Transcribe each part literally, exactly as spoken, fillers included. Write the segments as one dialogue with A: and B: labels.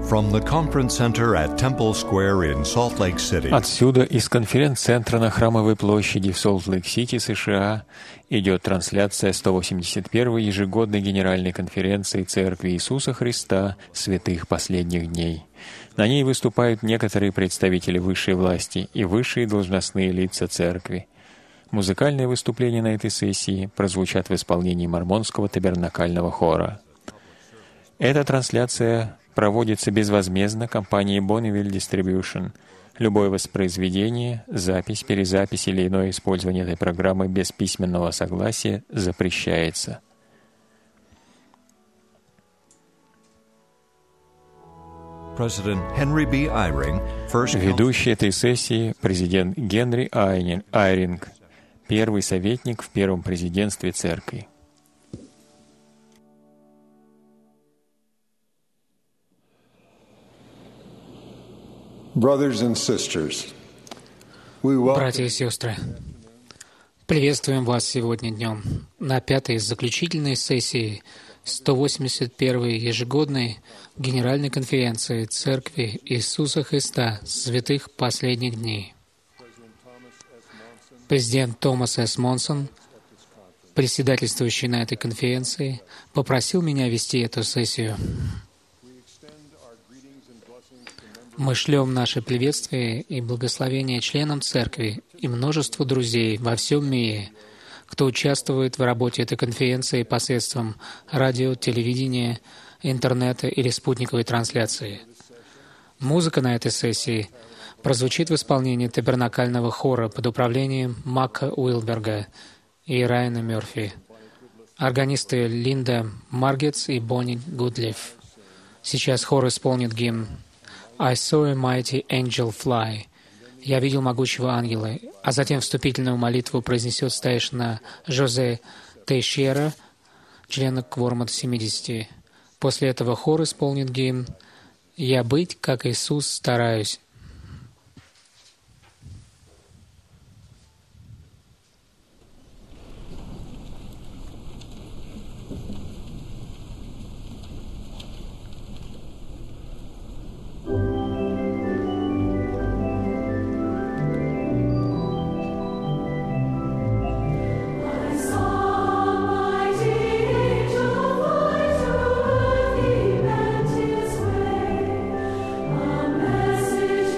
A: From the conference center at Temple Square in Salt Lake City.
B: Отсюда, из конференц-центра на Храмовой площади в Солт-Лейк-Сити, США, идет трансляция сто восемьдесят первой ежегодной Генеральной конференции Церкви Иисуса Христа Святых Последних Дней. На ней выступают некоторые представители высшей власти и высшие должностные лица Церкви. Музыкальные выступления на этой сессии прозвучат в исполнении Мормонского табернакального хора. Эта трансляция проводится безвозмездно компанией Bonneville Distribution. Любое воспроизведение, запись, перезапись или иное использование этой программы без письменного согласия запрещается. Ведущий этой сессии — президент Генри Айринг, первый советник в первом президентстве Церкви.
C: Братья и сестры, приветствуем вас сегодня днем на пятой заключительной сессии сто восемьдесят первой ежегодной Генеральной конференции Церкви Иисуса Христа Святых Последних Дней. Президент Томас С. Монсон, председательствующий на этой конференции, попросил меня вести эту сессию. Мы шлем наши приветствия и благословения членам Церкви и множеству друзей во всем мире, кто участвует в работе этой конференции посредством радио, телевидения, интернета или спутниковой трансляции. Музыка на этой сессии прозвучит в исполнении табернакального хора под управлением Мака Уилберга и Райана Мерфи, органисты Линда Маргетс и Бонни Гудлиф. Сейчас хор исполнит гимн «I saw a mighty angel fly». «Я видел могучего ангела», а затем вступительную молитву произнесет старейшина Жозе Тейшера, член кворума семидесяти. После этого хор исполнит гимн «Я быть, как Иисус, стараюсь».
D: Message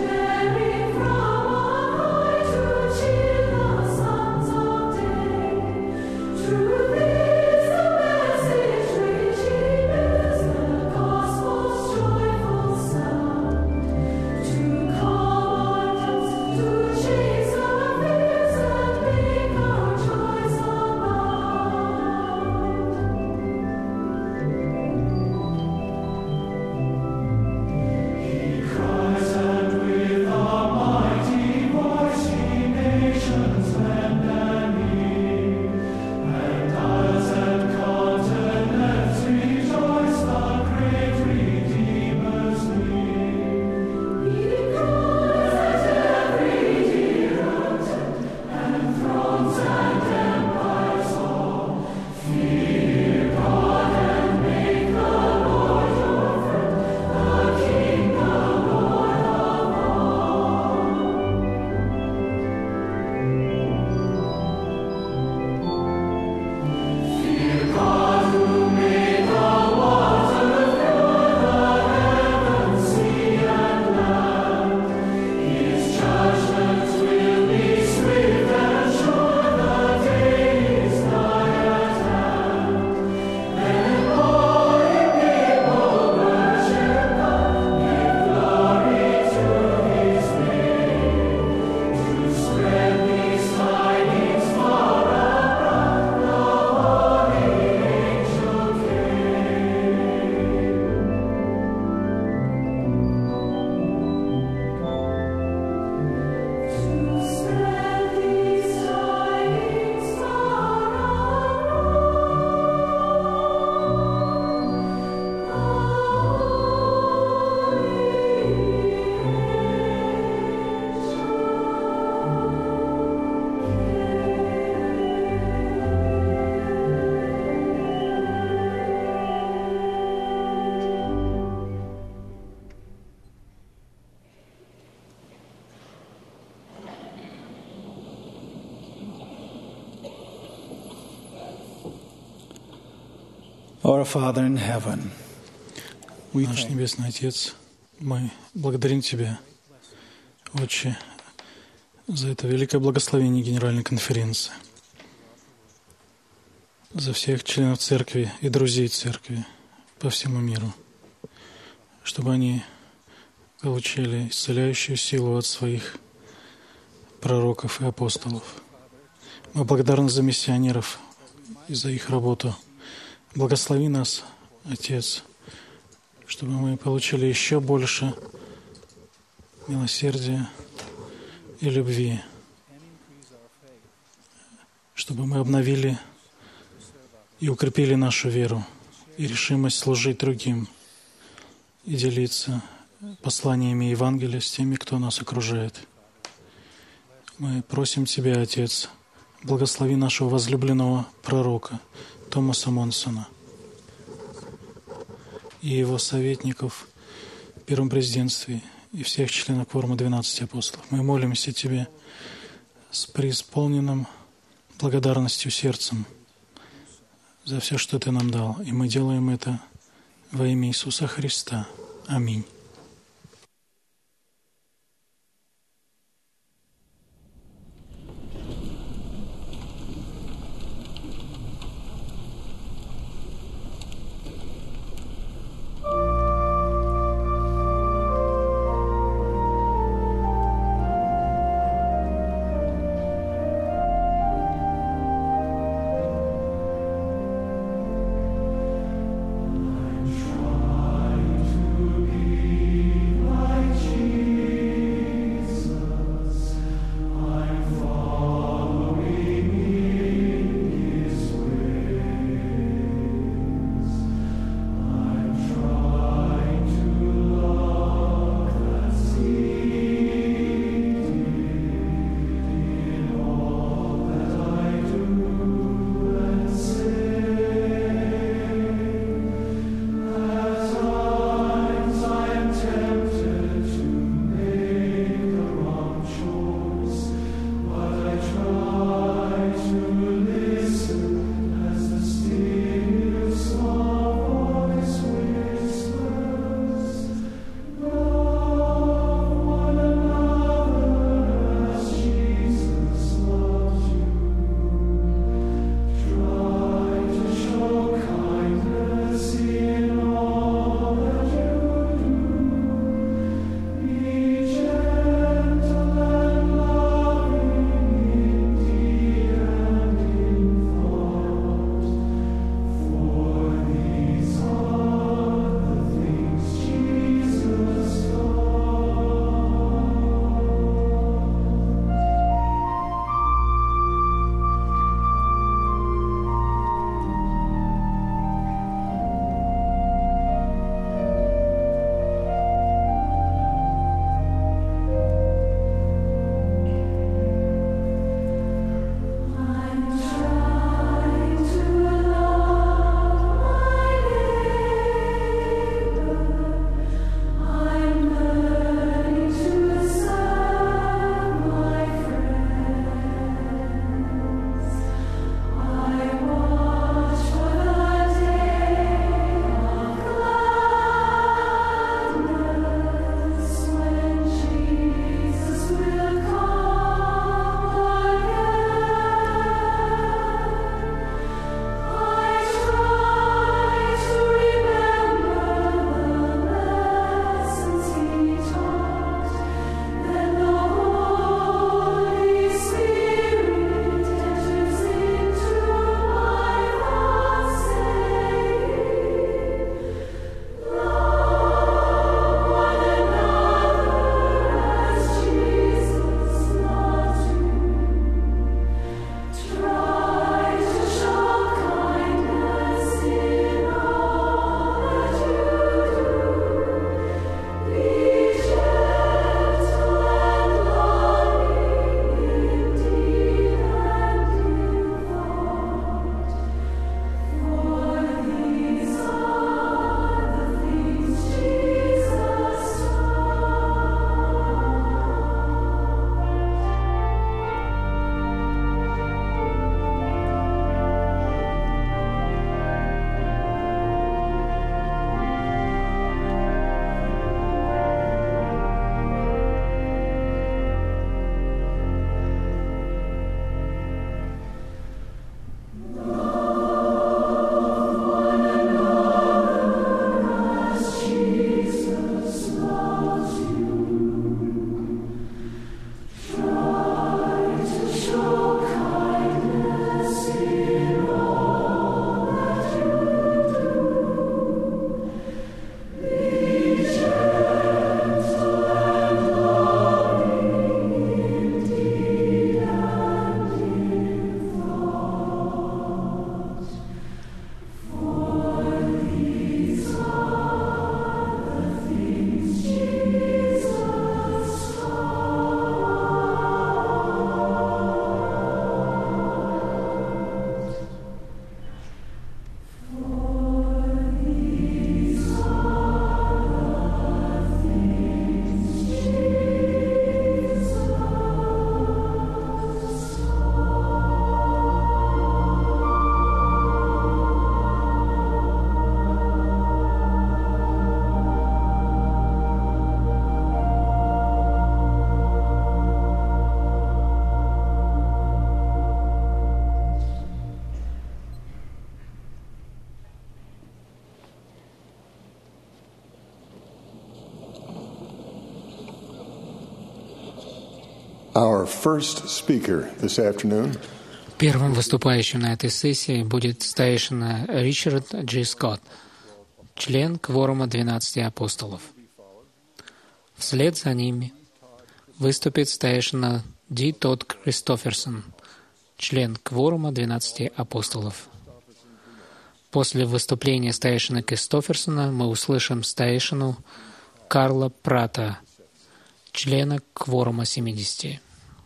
D: Our Father in heaven, we
E: Наш
D: thank
E: Небесный Отец, мы благодарим Тебя, Отче, за это великое благословение Генеральной конференции, за всех членов Церкви и друзей Церкви по всему миру, чтобы они получили исцеляющую силу от своих пророков и апостолов. Мы благодарны за миссионеров и за их работу. Благослови нас, Отец, чтобы мы получили еще больше милосердия и любви, чтобы мы обновили и укрепили нашу веру и решимость служить другим и делиться посланиями Евангелия с теми, кто нас окружает. Мы просим Тебя, Отец, благослови нашего возлюбленного пророка Томаса Монсона и его советников в Первом президентстве и всех членов кворума двенадцати апостолов. Мы молимся Тебе с преисполненным благодарностью сердцем за все, что Ты нам дал. И мы делаем это во имя Иисуса Христа. Аминь.
F: To be Our first speaker this afternoon
C: Первым выступающим на этой сессии будет старейшина Ричард Джи Скотт, член кворума двенадцати апостолов. Вслед за ними выступит старейшина Ди Тодд Кристоферсон, член кворума двенадцати апостолов. После выступления старейшины Кристоферсона мы услышим старейшину Карла Прата, члена кворума семидесяти.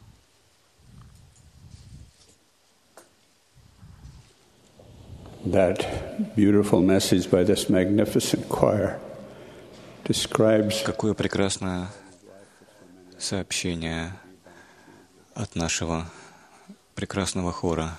G: That beautiful message by this magnificent choir describes
B: Какое прекрасное сообщение от нашего прекрасного хора.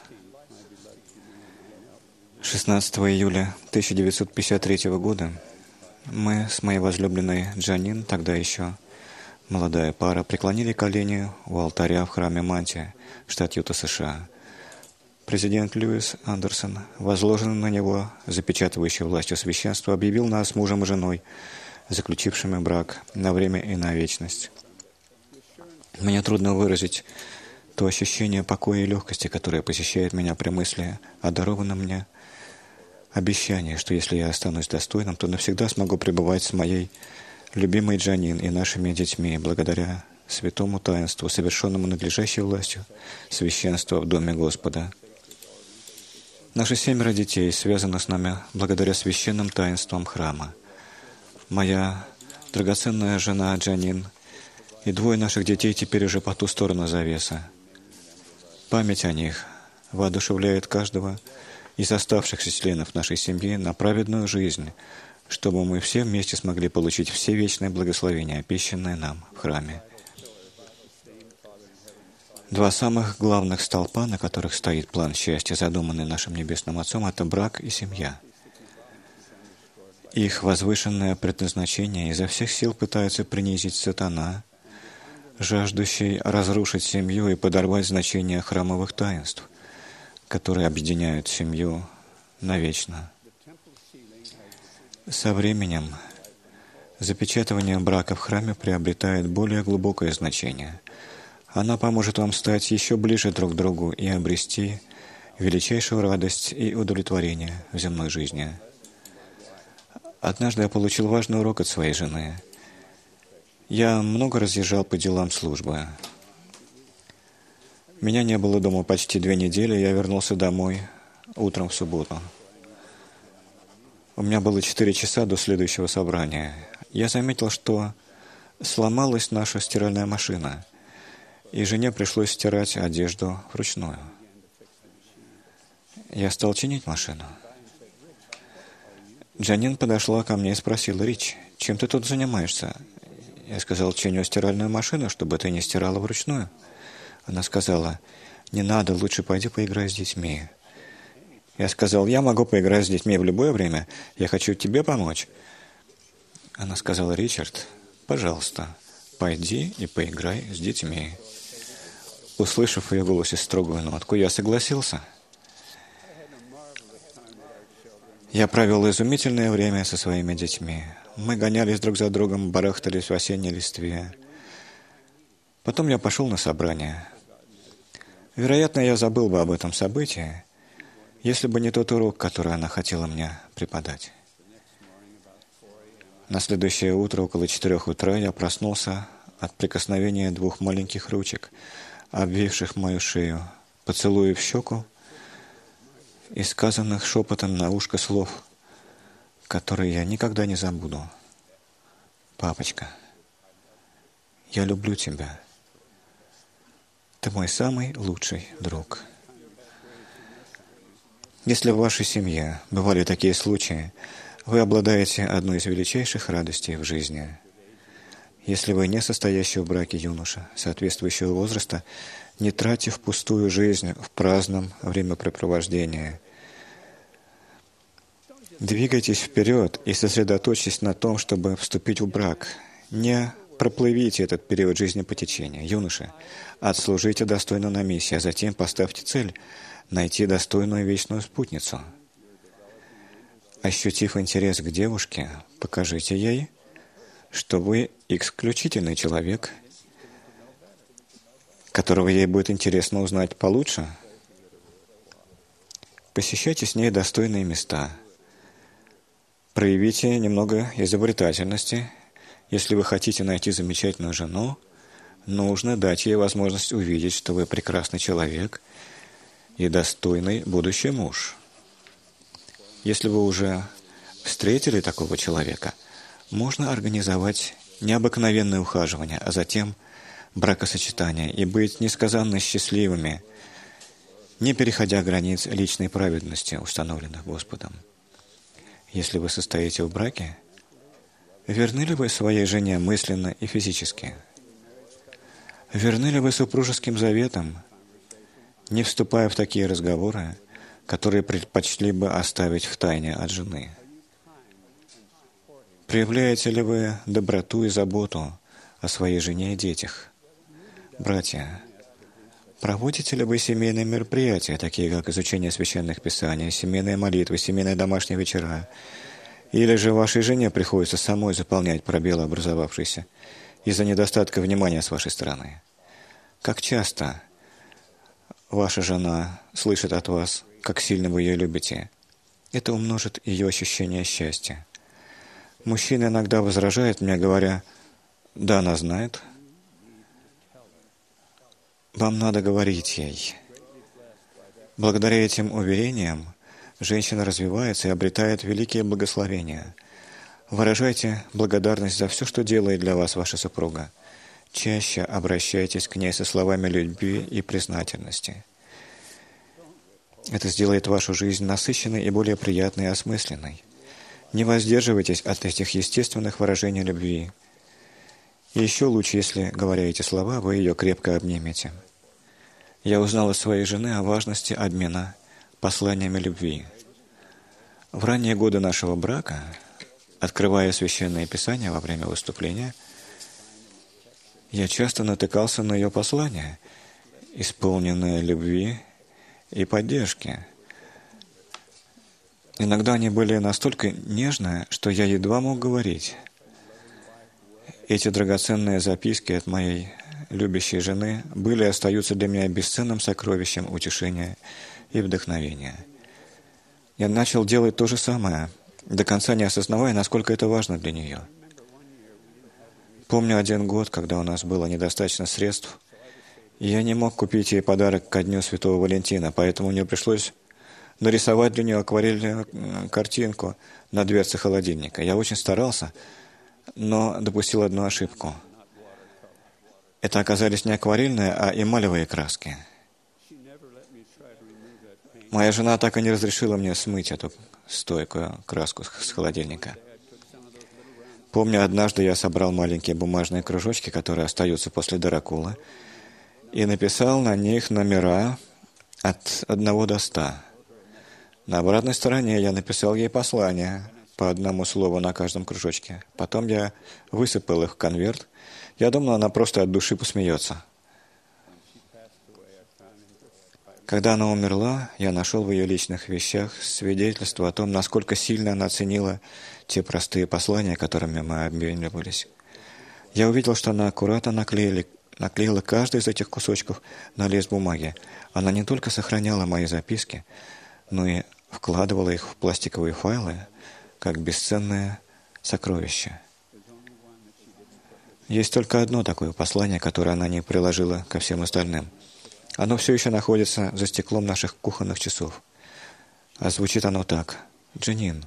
B: шестнадцатого июля тысяча девятьсот пятьдесят третьего года мы с моей возлюбленной Джанин, тогда еще молодая пара, преклонили колени у алтаря в храме Мантия, штат Юта, США. Президент Льюис Андерсон, возложенный на него запечатывающей властью священства, объявил нас мужем и женой, заключившими брак на время и на вечность. Мне трудно выразить то ощущение покоя и легкости, которое посещает меня при мысли о дарованном мне обещании, что если я останусь достойным, то навсегда смогу пребывать с моей любимой Джанин и нашими детьми, благодаря святому таинству, совершенному надлежащей властью священства в Доме Господа. Наши семеро детей связаны с нами благодаря священным таинствам храма. Моя драгоценная жена Джанин и двое наших детей теперь уже по ту сторону завесы. Память о них воодушевляет каждого из оставшихся членов нашей семьи на праведную жизнь, чтобы мы все вместе смогли получить все вечные благословения, обещанные нам в храме. Два самых главных столпа, на которых стоит план счастья, задуманный нашим Небесным Отцом, это брак и семья. Их возвышенное предназначение изо всех сил пытается принизить сатана, жаждущий разрушить семью и подорвать значение храмовых таинств, которые объединяют семью навечно. Со временем запечатывание брака в храме приобретает более глубокое значение. Она поможет вам стать еще ближе друг к другу и обрести величайшую радость и удовлетворение в земной жизни. Однажды я получил важный урок от своей жены. Я много разъезжал по делам службы. Меня не было дома почти две недели, я вернулся домой утром в субботу. У меня было четыре часа до следующего собрания. Я заметил, что сломалась наша стиральная машина, и жене пришлось стирать одежду вручную. Я стал чинить машину. Джанин подошла ко мне и спросила: «Рич, чем ты тут занимаешься?» Я сказал: «Чиню стиральную машину, чтобы ты не стирала вручную». Она сказала: «Не надо, лучше пойди поиграй с детьми». Я сказал: «Я могу поиграть с детьми в любое время, я хочу тебе помочь». Она сказала: «Ричард, пожалуйста, пойди и поиграй с детьми». Услышав в ее голосе строгую нотку, я согласился. Я провел изумительное время со своими детьми. Мы гонялись друг за другом, барахтались в осенней листве. Потом я пошел на собрание. Вероятно, я забыл бы об этом событии, если бы не тот урок, который она хотела мне преподать. На следующее утро, около четырех утра, я проснулся от прикосновения двух маленьких ручек, обвивших мою шею, поцелуя в щеку и сказанных шепотом на ушко слов, которые я никогда не забуду. «Папочка, я люблю тебя. Ты мой самый лучший друг». Если в вашей семье бывали такие случаи, вы обладаете одной из величайших радостей в жизни. Если вы не состоящий в браке юноша соответствующего возраста, не тратьте впустую жизнь в праздном времяпрепровождении. Двигайтесь вперед и сосредоточьтесь на том, чтобы вступить в брак. Не проплывите этот период жизни по течению. Юноши, отслужите достойно на миссии, а затем поставьте цель — найти достойную вечную спутницу. Ощутив интерес к девушке, покажите ей, что вы исключительный человек,
H: которого ей будет интересно узнать получше. Посещайте с ней достойные места. Проявите немного изобретательности. Если вы хотите найти замечательную жену, нужно дать ей возможность увидеть, что вы прекрасный человек и достойный будущий муж. Если вы уже встретили такого человека, можно организовать необыкновенное ухаживание, а затем бракосочетание и быть несказанно счастливыми, не переходя границ личной праведности, установленных Господом. Если вы состоите в браке, верны ли вы своей жене мысленно и физически? Верны ли вы супружеским заветам, не вступая в такие разговоры, которые предпочли бы оставить в тайне от жены? Проявляете ли вы доброту и заботу о своей жене и детях? Братья, проводите ли вы семейные мероприятия, такие как изучение священных писаний, семейные молитвы, семейные домашние вечера? Или же вашей жене приходится самой заполнять пробелы, образовавшиеся из-за недостатка внимания с вашей стороны? Как часто ваша жена слышит от вас, как сильно вы ее любите? Это умножит ее ощущение счастья. Мужчины иногда возражают мне, говоря: «Да, она знает». Вам надо говорить ей. Благодаря этим уверениям женщина развивается и обретает великие благословения. Выражайте благодарность за все, что делает для вас ваша супруга. Чаще обращайтесь к ней со словами любви и признательности. Это сделает вашу жизнь насыщенной и более приятной и осмысленной. Не воздерживайтесь от этих естественных выражений любви. И еще лучше, если, говоря эти слова, вы ее крепко обнимете. Я узнал от своей жены о важности обмена посланиями любви. В ранние годы нашего брака, открывая Священное Писание во время выступления, я часто натыкался на ее послания, исполненные любви и поддержки. Иногда они были настолько нежные, что я едва мог говорить. Эти драгоценные записки от моей любящей жены были и остаются для меня бесценным сокровищем утешения и вдохновения. Я начал делать то же самое, до конца не осознавая, насколько это важно для нее. Помню один год, когда у нас было недостаточно средств, и я не мог купить ей подарок ко Дню Святого Валентина, поэтому мне пришлось нарисовать для нее акварельную картинку на дверце холодильника. Я очень старался, но допустил одну ошибку. Это оказались не акварельные, а эмалевые краски. Моя жена так и не разрешила мне смыть эту стойкую краску с холодильника. Помню, однажды я собрал маленькие бумажные кружочки, которые остаются после Дракулы, и написал на них номера от одного до ста. На обратной стороне я написал ей послание по одному слову на каждом кружочке. Потом я высыпал их в конверт. Я думал, она просто от души посмеется. Когда она умерла, я нашел в ее личных вещах свидетельство о том, насколько сильно она ценила те простые послания, которыми мы обменивались. Я увидел, что она аккуратно наклеили, наклеила каждый из этих кусочков на лист бумаги. Она не только сохраняла мои записки, но и вкладывала их в пластиковые файлы, как бесценное сокровище. Есть только одно такое послание, которое она не приложила ко всем остальным. Оно все еще находится за стеклом наших кухонных часов. А звучит оно так: «Дженин,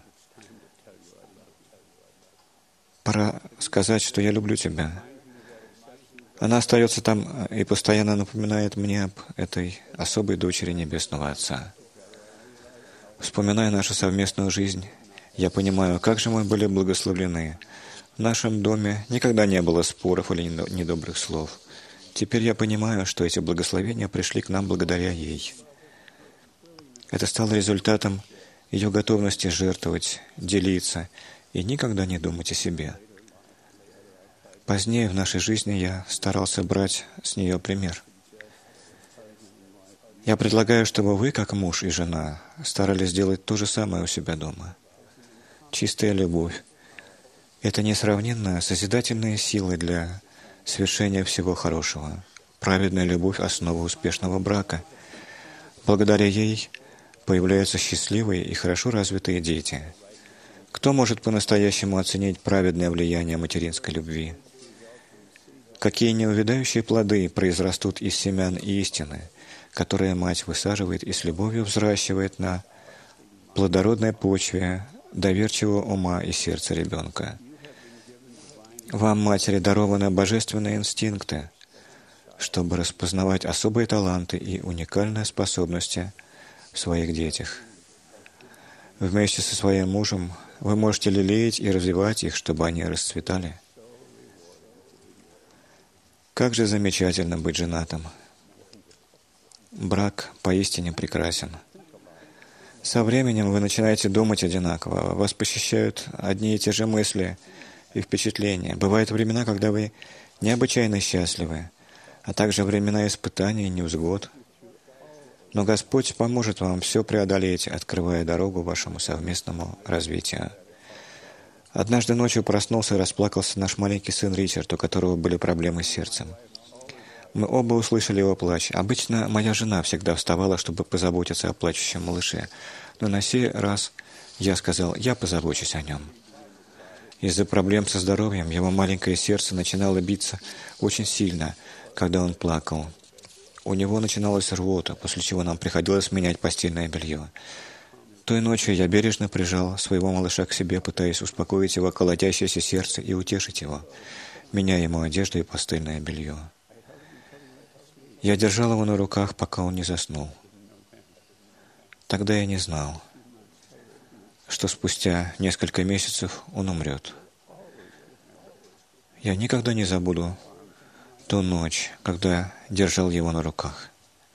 H: пора сказать, что я люблю тебя». Она остается там и постоянно напоминает мне об этой особой дочери Небесного Отца. Вспоминая нашу совместную жизнь, я понимаю, как же мы были благословлены. В нашем доме никогда не было споров или недобрых слов. Теперь я понимаю, что эти благословения пришли к нам благодаря ей. Это стало результатом ее готовности жертвовать, делиться и никогда не думать о себе. Позднее в нашей жизни я старался брать с нее пример. Я предлагаю, чтобы вы, как муж и жена, старались сделать то же самое у себя дома. Чистая любовь — это несравненная созидательная сила для свершения всего хорошего. праведная любовь — основа успешного брака. Благодаря ей появляются счастливые и хорошо развитые дети. Кто может по-настоящему оценить праведное влияние материнской любви? Какие неувядающие плоды произрастут из семян истины, которые мать высаживает и с любовью взращивает на плодородной почве доверчивого ума и сердца ребенка. Вам, матери, дарованы божественные инстинкты, чтобы распознавать особые таланты и уникальные способности в своих детях. Вместе со своим мужем вы можете лелеять и развивать их, чтобы они расцветали. Как же замечательно быть женатым! Брак поистине прекрасен. Со временем вы начинаете думать одинаково, вас посещают одни и те же мысли и впечатления. Бывают времена, когда вы необычайно счастливы, а также времена испытаний и невзгод. Но Господь поможет вам все преодолеть, открывая дорогу вашему совместному развитию. Однажды ночью проснулся и расплакался наш маленький сын Ричард, у которого были проблемы с сердцем. Мы оба услышали его плач. Обычно моя жена всегда вставала, чтобы позаботиться о плачущем малыше. Но на сей раз я сказал: «Я позабочусь о нем». Из-за проблем со здоровьем его маленькое сердце начинало биться очень сильно, когда он плакал. У него начиналась рвота, после чего нам приходилось менять постельное белье. Той ночью я бережно прижал своего малыша к себе, пытаясь успокоить его колотящееся сердце и утешить его, меняя ему одежду и постельное белье. Я держал его на руках, пока он не заснул. Тогда я не знал, что спустя несколько месяцев он умрет. Я никогда не забуду ту ночь, когда держал его на руках.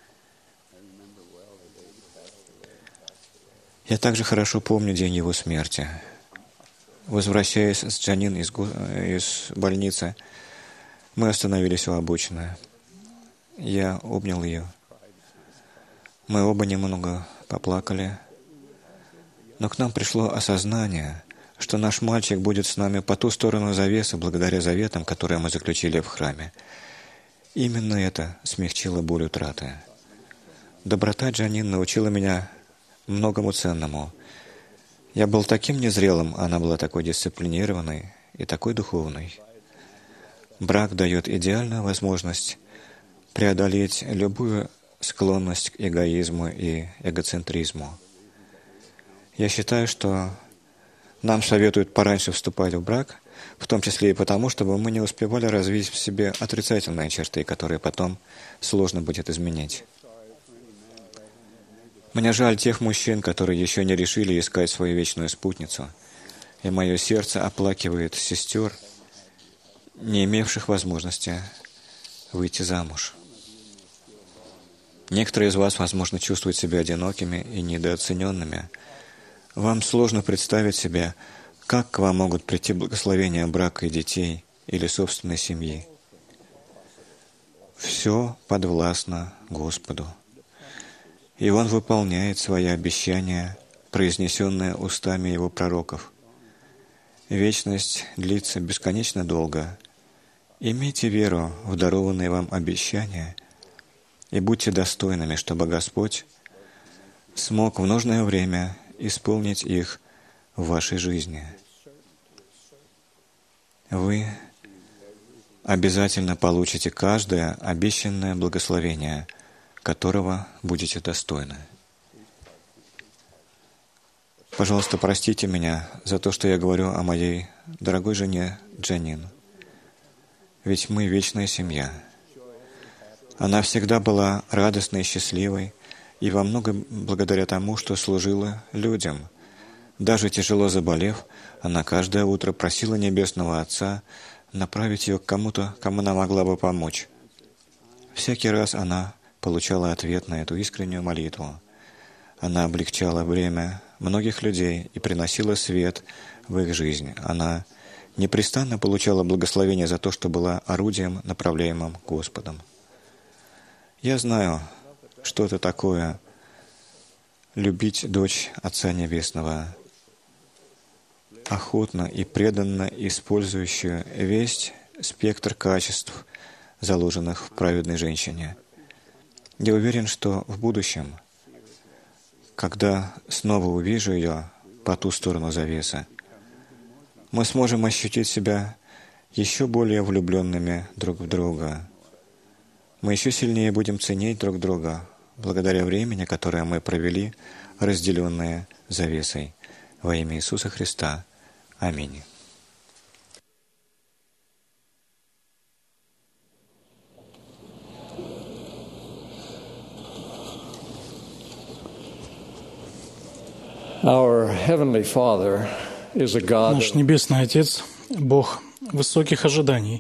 H: Я также хорошо помню день его смерти. Возвращаясь с Джанин из, из больницы, мы остановились у обочины. Я обнял ее. Мы оба немного поплакали. Но к нам пришло осознание, что наш мальчик будет с нами по ту сторону завесы благодаря заветам, которые мы заключили в храме. Именно это смягчило боль утраты. Доброта Джанин научила меня многому ценному. Я был таким незрелым, она была такой дисциплинированной и такой духовной. Брак дает идеальную возможность преодолеть любую склонность к эгоизму и эгоцентризму. Я считаю, что нам советуют пораньше вступать в брак, в том числе и потому, чтобы мы не успевали развить в себе отрицательные черты, которые потом сложно будет изменить. Мне жаль тех мужчин, которые еще не решили искать свою вечную спутницу, и мое сердце оплакивает сестер, не имевших возможности выйти замуж. Некоторые из вас, возможно, чувствуют себя одинокими и недооцененными. Вам сложно представить себе, как к вам могут прийти благословения брака и детей или собственной семьи. Все подвластно Господу. И Он выполняет свои обещания, произнесенные устами Его пророков. Вечность длится бесконечно долго. Имейте веру в дарованные вам обещания и будьте достойными, чтобы Господь смог в нужное время исполнить их в вашей жизни. Вы обязательно получите каждое обещанное благословение, которого будете достойны. Пожалуйста, простите меня за то, что я говорю о моей дорогой жене Джанин. Ведь мы вечная семья. Она всегда была радостной и счастливой, и во многом благодаря тому, что служила людям. Даже тяжело заболев, она каждое утро просила Небесного Отца направить ее к кому-то, кому она могла бы помочь. Всякий раз она получала ответ на эту искреннюю молитву. Она облегчала бремя многих людей и приносила свет в их жизнь. Она непрестанно получала благословение за то, что была орудием, направляемым Господом. Я знаю, что это такое любить дочь Отца Небесного, охотно и преданно использующую весь спектр качеств, заложенных в праведной женщине. Я уверен, что в будущем, когда снова увижу ее по ту сторону завесы, мы сможем ощутить себя еще более влюбленными друг в друга. Мы еще сильнее будем ценить друг друга благодаря времени, которое мы провели, разделенные завесой. Во имя Иисуса Христа. Аминь.
I: Our Heavenly Father is a God
E: Наш Небесный Отец — Бог высоких ожиданий.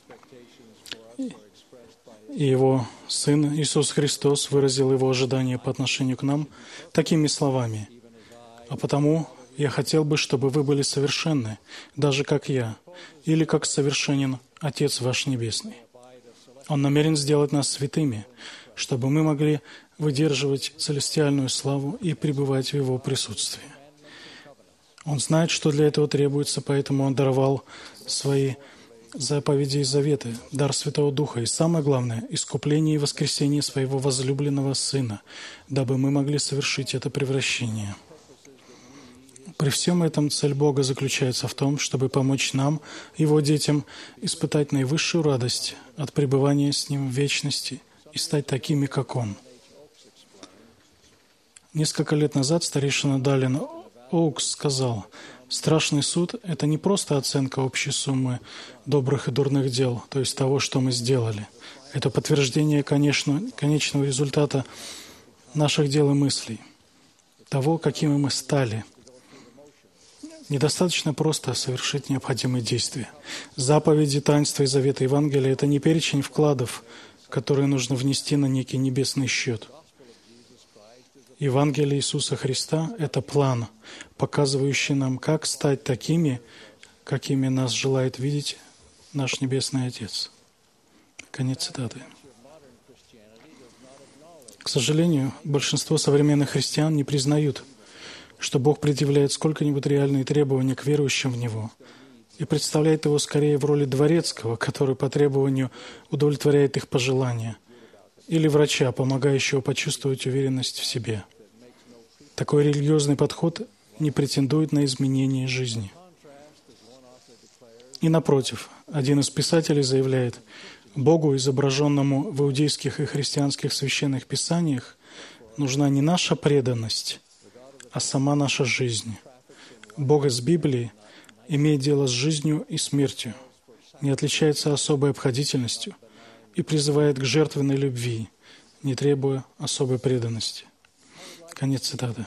E: И Его Сын Иисус Христос выразил Его ожидания по отношению к нам такими словами: «А потому я хотел бы, чтобы вы были совершенны, даже как я, или как совершенен Отец ваш Небесный». Он намерен сделать нас святыми, чтобы мы могли выдерживать целестиальную славу и пребывать в Его присутствии. Он знает, что для этого требуется, поэтому Он даровал свои заповеди и заветы, дар Святого Духа и, самое главное, искупление и воскресение Своего возлюбленного Сына, дабы мы могли совершить это превращение. При всем этом цель Бога заключается в том, чтобы помочь нам, Его детям, испытать наивысшую радость от пребывания с Ним в вечности и стать такими, как Он. Несколько лет назад старейшина Далин Оукс сказал: «Страшный суд — это не просто оценка общей суммы добрых и дурных дел, то есть того, что мы сделали. Это подтверждение, конечно, конечного результата наших дел и мыслей, того, какими мы стали. Недостаточно просто совершить необходимые действия. Заповеди, таинства и заветы Евангелия — это не перечень вкладов, которые нужно внести на некий небесный счет. Евангелие Иисуса Христа — это план, показывающий нам, как стать такими, какими нас желает видеть наш Небесный Отец». Конец цитаты. К сожалению, большинство современных христиан не признают, что Бог предъявляет сколько-нибудь реальные требования к верующим в Него и представляет Его скорее в роли дворецкого, который по требованию удовлетворяет их пожелания, или врача, помогающего почувствовать уверенность в себе. Такой религиозный подход не претендует на изменение жизни. И напротив, один из писателей заявляет: Богу, изображенному в иудейских и христианских священных писаниях, нужна не наша преданность, а сама наша жизнь. Бог из Библии имеет дело с жизнью и смертью, не отличается особой обходительностью и призывает к жертвенной любви, не требуя особой преданности. Конец цитаты.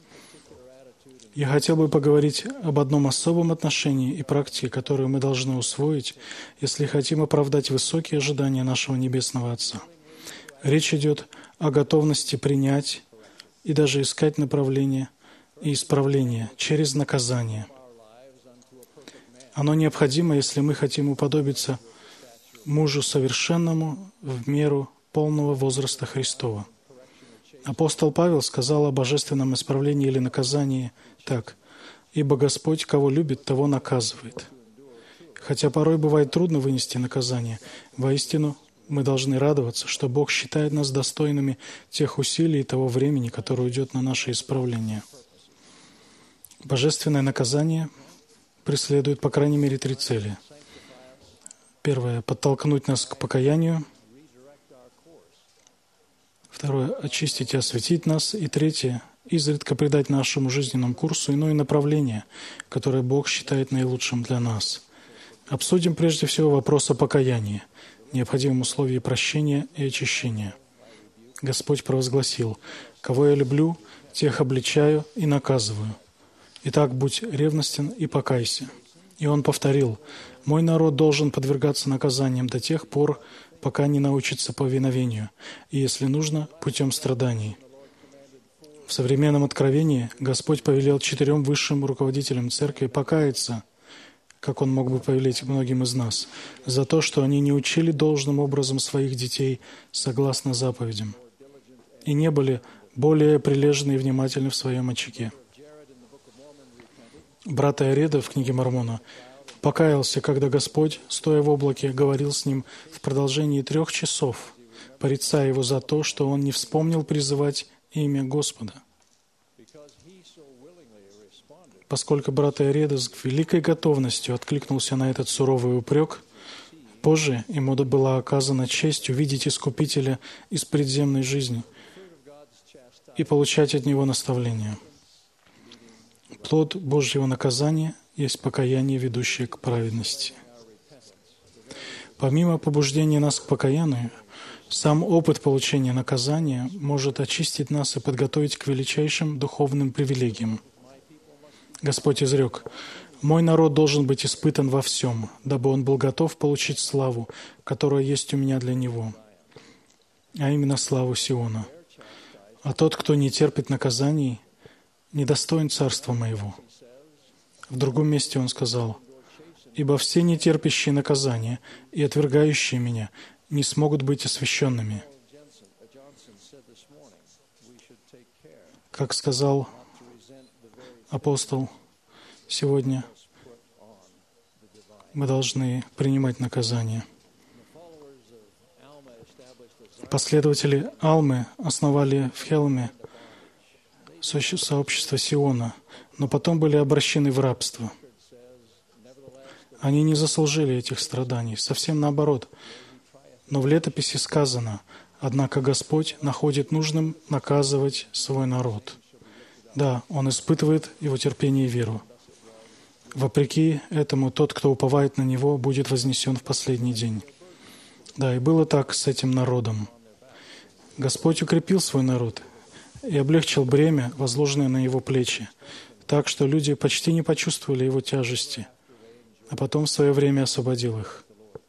E: Я хотел бы поговорить об одном особом отношении и практике, которую мы должны усвоить, если хотим оправдать высокие ожидания нашего Небесного Отца. Речь идет о готовности принять и даже искать направление и исправление через наказание. Оно необходимо, если мы хотим уподобиться мужу совершенному в меру полного возраста Христова. Апостол Павел сказал о божественном исправлении или наказании так: «Ибо Господь, кого любит, того наказывает». Хотя порой бывает трудно вынести наказание, воистину мы должны радоваться, что Бог считает нас достойными тех усилий и того времени, которое уйдет на наше исправление. Божественное наказание преследует по крайней мере три цели. Первое — подтолкнуть нас к покаянию. Второе — очистить и осветить нас. И третье — изредка придать нашему жизненному курсу иное направление, которое Бог считает наилучшим для нас. Обсудим прежде всего вопрос о покаянии, необходимом условии прощения и очищения. Господь провозгласил: «Кого я люблю, тех обличаю и наказываю. Итак, будь ревностен и покайся». И Он повторил: «Мой народ должен подвергаться наказаниям до тех пор, пока не научится повиновению, и, если нужно, путем страданий». В современном откровении Господь повелел четырем высшим руководителям церкви покаяться, как Он мог бы повелеть многим из нас, за то, что они не учили должным образом своих детей согласно заповедям и не были более прилежны и внимательны в своем очаге. Брат Иареда в книге Мормона покаялся, когда Господь, стоя в облаке, говорил с ним в продолжении трех часов, порицая его за то, что он не вспомнил призывать имя Господа. Поскольку брат Иореда с великой готовностью откликнулся на этот суровый упрек, позже ему была оказана честь увидеть Искупителя из предземной жизни и получать от него наставления. Плод Божьего наказания есть покаяние, ведущее к праведности. Помимо побуждения нас к покаянию, сам опыт получения наказания может очистить нас и подготовить к величайшим духовным привилегиям. Господь изрек: «Мой народ должен быть испытан во всем, дабы он был готов получить славу, которая есть у меня для него, а именно славу Сиона. А тот, кто не терпит наказаний, недостоин царства моего». В другом месте он сказал: «Ибо все нетерпящие наказания и отвергающие меня не смогут быть освященными». Как сказал апостол, сегодня мы должны принимать наказание. Последователи Алмы основали в Хелме сообщество Сиона, но потом были обращены в рабство. Они не заслужили этих страданий, совсем наоборот. Но в летописи сказано: «Однако Господь находит нужным наказывать свой народ». Да, Он испытывает его терпение и веру. Вопреки этому, тот, кто уповает на Него, будет вознесен в последний день. Да, и было так с этим народом. Господь укрепил свой народ и облегчил бремя, возложенное на его плечи, так что люди почти не почувствовали его тяжести, а потом в свое время освободил их.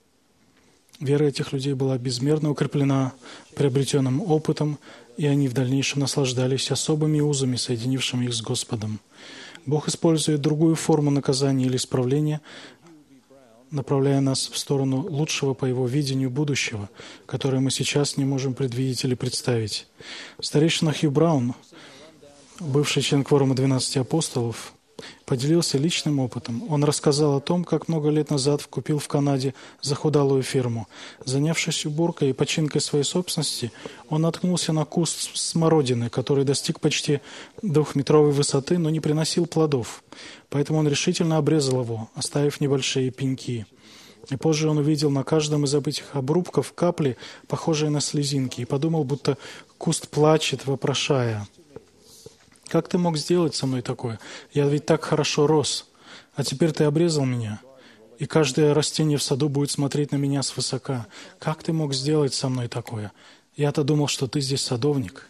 E: Вера этих людей была безмерно укреплена приобретенным опытом, и они в дальнейшем наслаждались особыми узами, соединившими их с Господом. Бог использует другую форму наказания или исправления, направляя нас в сторону лучшего по Его видению будущего, которое мы сейчас не можем предвидеть или представить. Старейшина Хью Браун, бывший член кворума двенадцати апостолов, поделился личным опытом. Он рассказал о том, как много лет назад купил в Канаде захудалую ферму. Занявшись уборкой и починкой своей собственности, он наткнулся на куст смородины, который достиг почти двухметровой высоты, но не приносил плодов. Поэтому он решительно обрезал его, оставив небольшие пеньки. И позже он увидел на каждом из этих обрубков капли, похожие на слезинки, и подумал, будто куст плачет, вопрошая: «Как ты мог сделать со мной такое? Я ведь так хорошо рос. А теперь ты обрезал меня, и каждое растение в саду будет смотреть на меня свысока. Как ты мог сделать со мной такое? Я-то думал, что ты здесь садовник».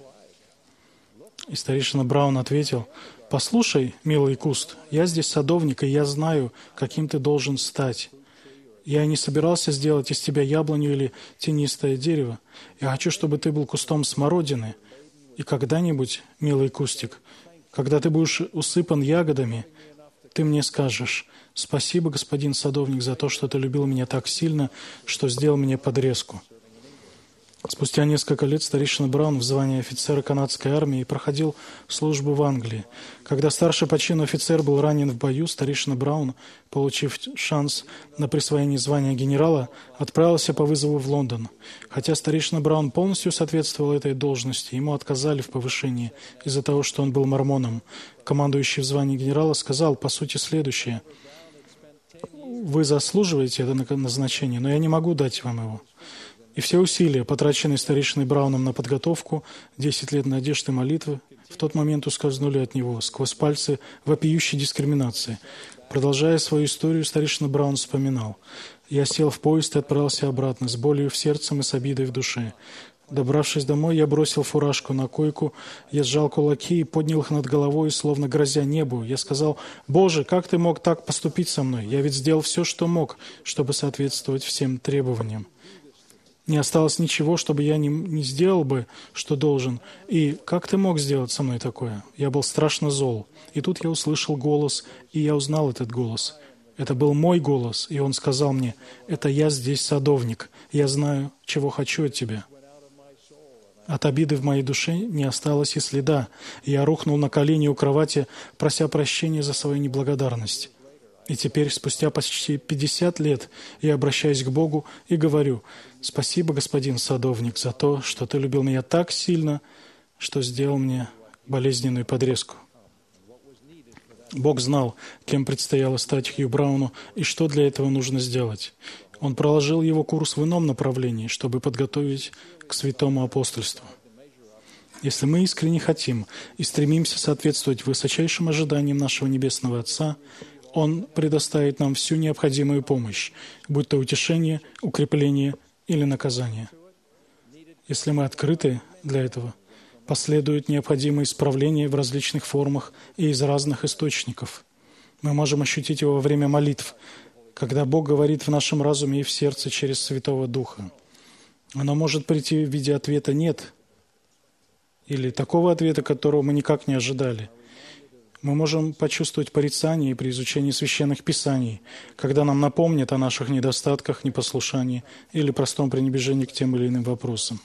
E: И старейшина Браун ответил: «Послушай, милый куст, я здесь садовник, и я знаю, каким ты должен стать. Я не собирался сделать из тебя яблоню или тенистое дерево. Я хочу, чтобы ты был кустом смородины. И когда-нибудь, милый кустик, когда ты будешь усыпан ягодами, ты мне скажешь: «Спасибо, господин садовник, за то, что ты любил меня так сильно, что сделал мне подрезку». Спустя несколько лет старейшина Браун в звании офицера канадской армии проходил службу в Англии. Когда старший по чину офицер был ранен в бою, старейшина Браун, получив шанс на присвоение звания генерала, отправился по вызову в Лондон. Хотя старейшина Браун полностью соответствовал этой должности, ему отказали в повышении из-за того, что он был мормоном. Командующий в звании генерала сказал, по сути, следующее: «Вы заслуживаете это назначение, но я не могу дать вам его». И все усилия, потраченные старейшиной Брауном на подготовку, десять лет надежд и молитвы, в тот момент ускользнули от него сквозь пальцы вопиющей дискриминации. Продолжая свою историю, старейшина Браун вспоминал: «Я сел в поезд и отправился обратно, с болью в сердце и с обидой в душе. Добравшись домой, я бросил фуражку на койку, я сжал кулаки и поднял их над головой, словно грозя небу. Я сказал: «Боже, как ты мог так поступить со мной? Я ведь сделал все, что мог, чтобы соответствовать всем требованиям. Не осталось ничего, чтобы я не, не сделал бы, что должен. И как ты мог сделать со мной такое?» Я был страшно зол. И тут я услышал голос, и я узнал этот голос. Это был мой голос, и он сказал мне: «Это я здесь садовник. Я знаю, чего хочу от тебя». От обиды в моей душе не осталось и следа. Я рухнул на колени у кровати, прося прощения за свою неблагодарность. И теперь, спустя почти пятьдесят лет, я обращаюсь к Богу и говорю: «Спасибо, господин садовник, за то, что ты любил меня так сильно, что сделал мне болезненную подрезку». Бог знал, кем предстояло стать Хью Брауну и что для этого нужно сделать. Он проложил его курс в ином направлении, чтобы подготовить к святому апостольству. Если мы искренне хотим и стремимся соответствовать высочайшим ожиданиям нашего Небесного Отца, Он предоставит нам всю необходимую помощь, будь то утешение, укрепление или наказание. Если мы открыты для этого, последуют необходимые исправления в различных формах и из разных источников. Мы можем ощутить его во время молитв, когда Бог говорит в нашем разуме и в сердце через Святого Духа. Оно может прийти в виде ответа «нет» или такого ответа, которого мы никак не ожидали. Мы можем почувствовать порицание при изучении священных писаний, когда нам напомнят о наших недостатках, непослушании или простом пренебрежении к тем или иным вопросам.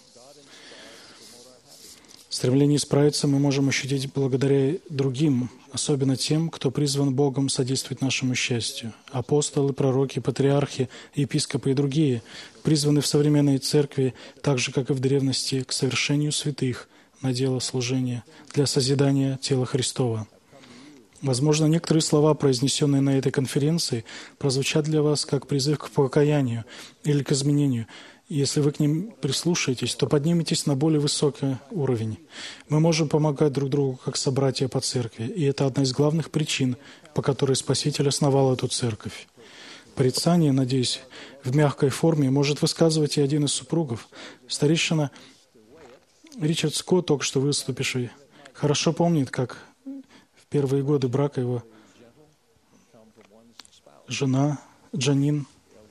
E: Стремление исправиться мы можем ощутить благодаря другим, особенно тем, кто призван Богом содействовать нашему счастью. Апостолы, пророки, патриархи, епископы и другие призваны в современной церкви, так же, как и в древности, к совершению святых на дело служения для созидания тела Христова. Возможно, некоторые слова, произнесенные на этой конференции, прозвучат для вас как призыв к покаянию или к изменению. И если вы к ним прислушаетесь, то подниметесь на более высокий уровень. Мы можем помогать друг другу как собратья по церкви, и это одна из главных причин, по которой Спаситель основал эту церковь. Порицание, надеюсь, в мягкой форме может высказывать и один из супругов. Старейшина Ричард Скотт, только что выступивший, хорошо помнит, как в первые годы брака его жена Джанин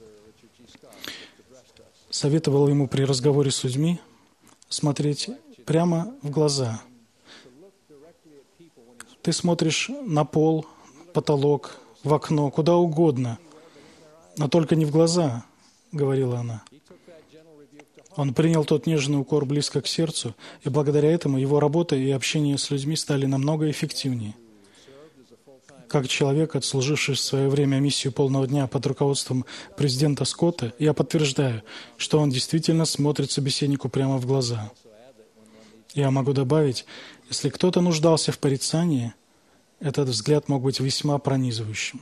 E: советовала ему при разговоре с людьми смотреть прямо в глаза. Ты смотришь на пол, потолок, в окно, куда угодно, но только не в глаза, говорила она. Он принял тот нежный укор близко к сердцу, и благодаря этому его работа и общение с людьми стали намного эффективнее. Как человек, отслуживший в свое время миссию полного дня под руководством президента Скотта, я подтверждаю, что он действительно смотрит собеседнику прямо в глаза. Я могу добавить, если кто-то нуждался в порицании, этот взгляд мог быть весьма пронизывающим.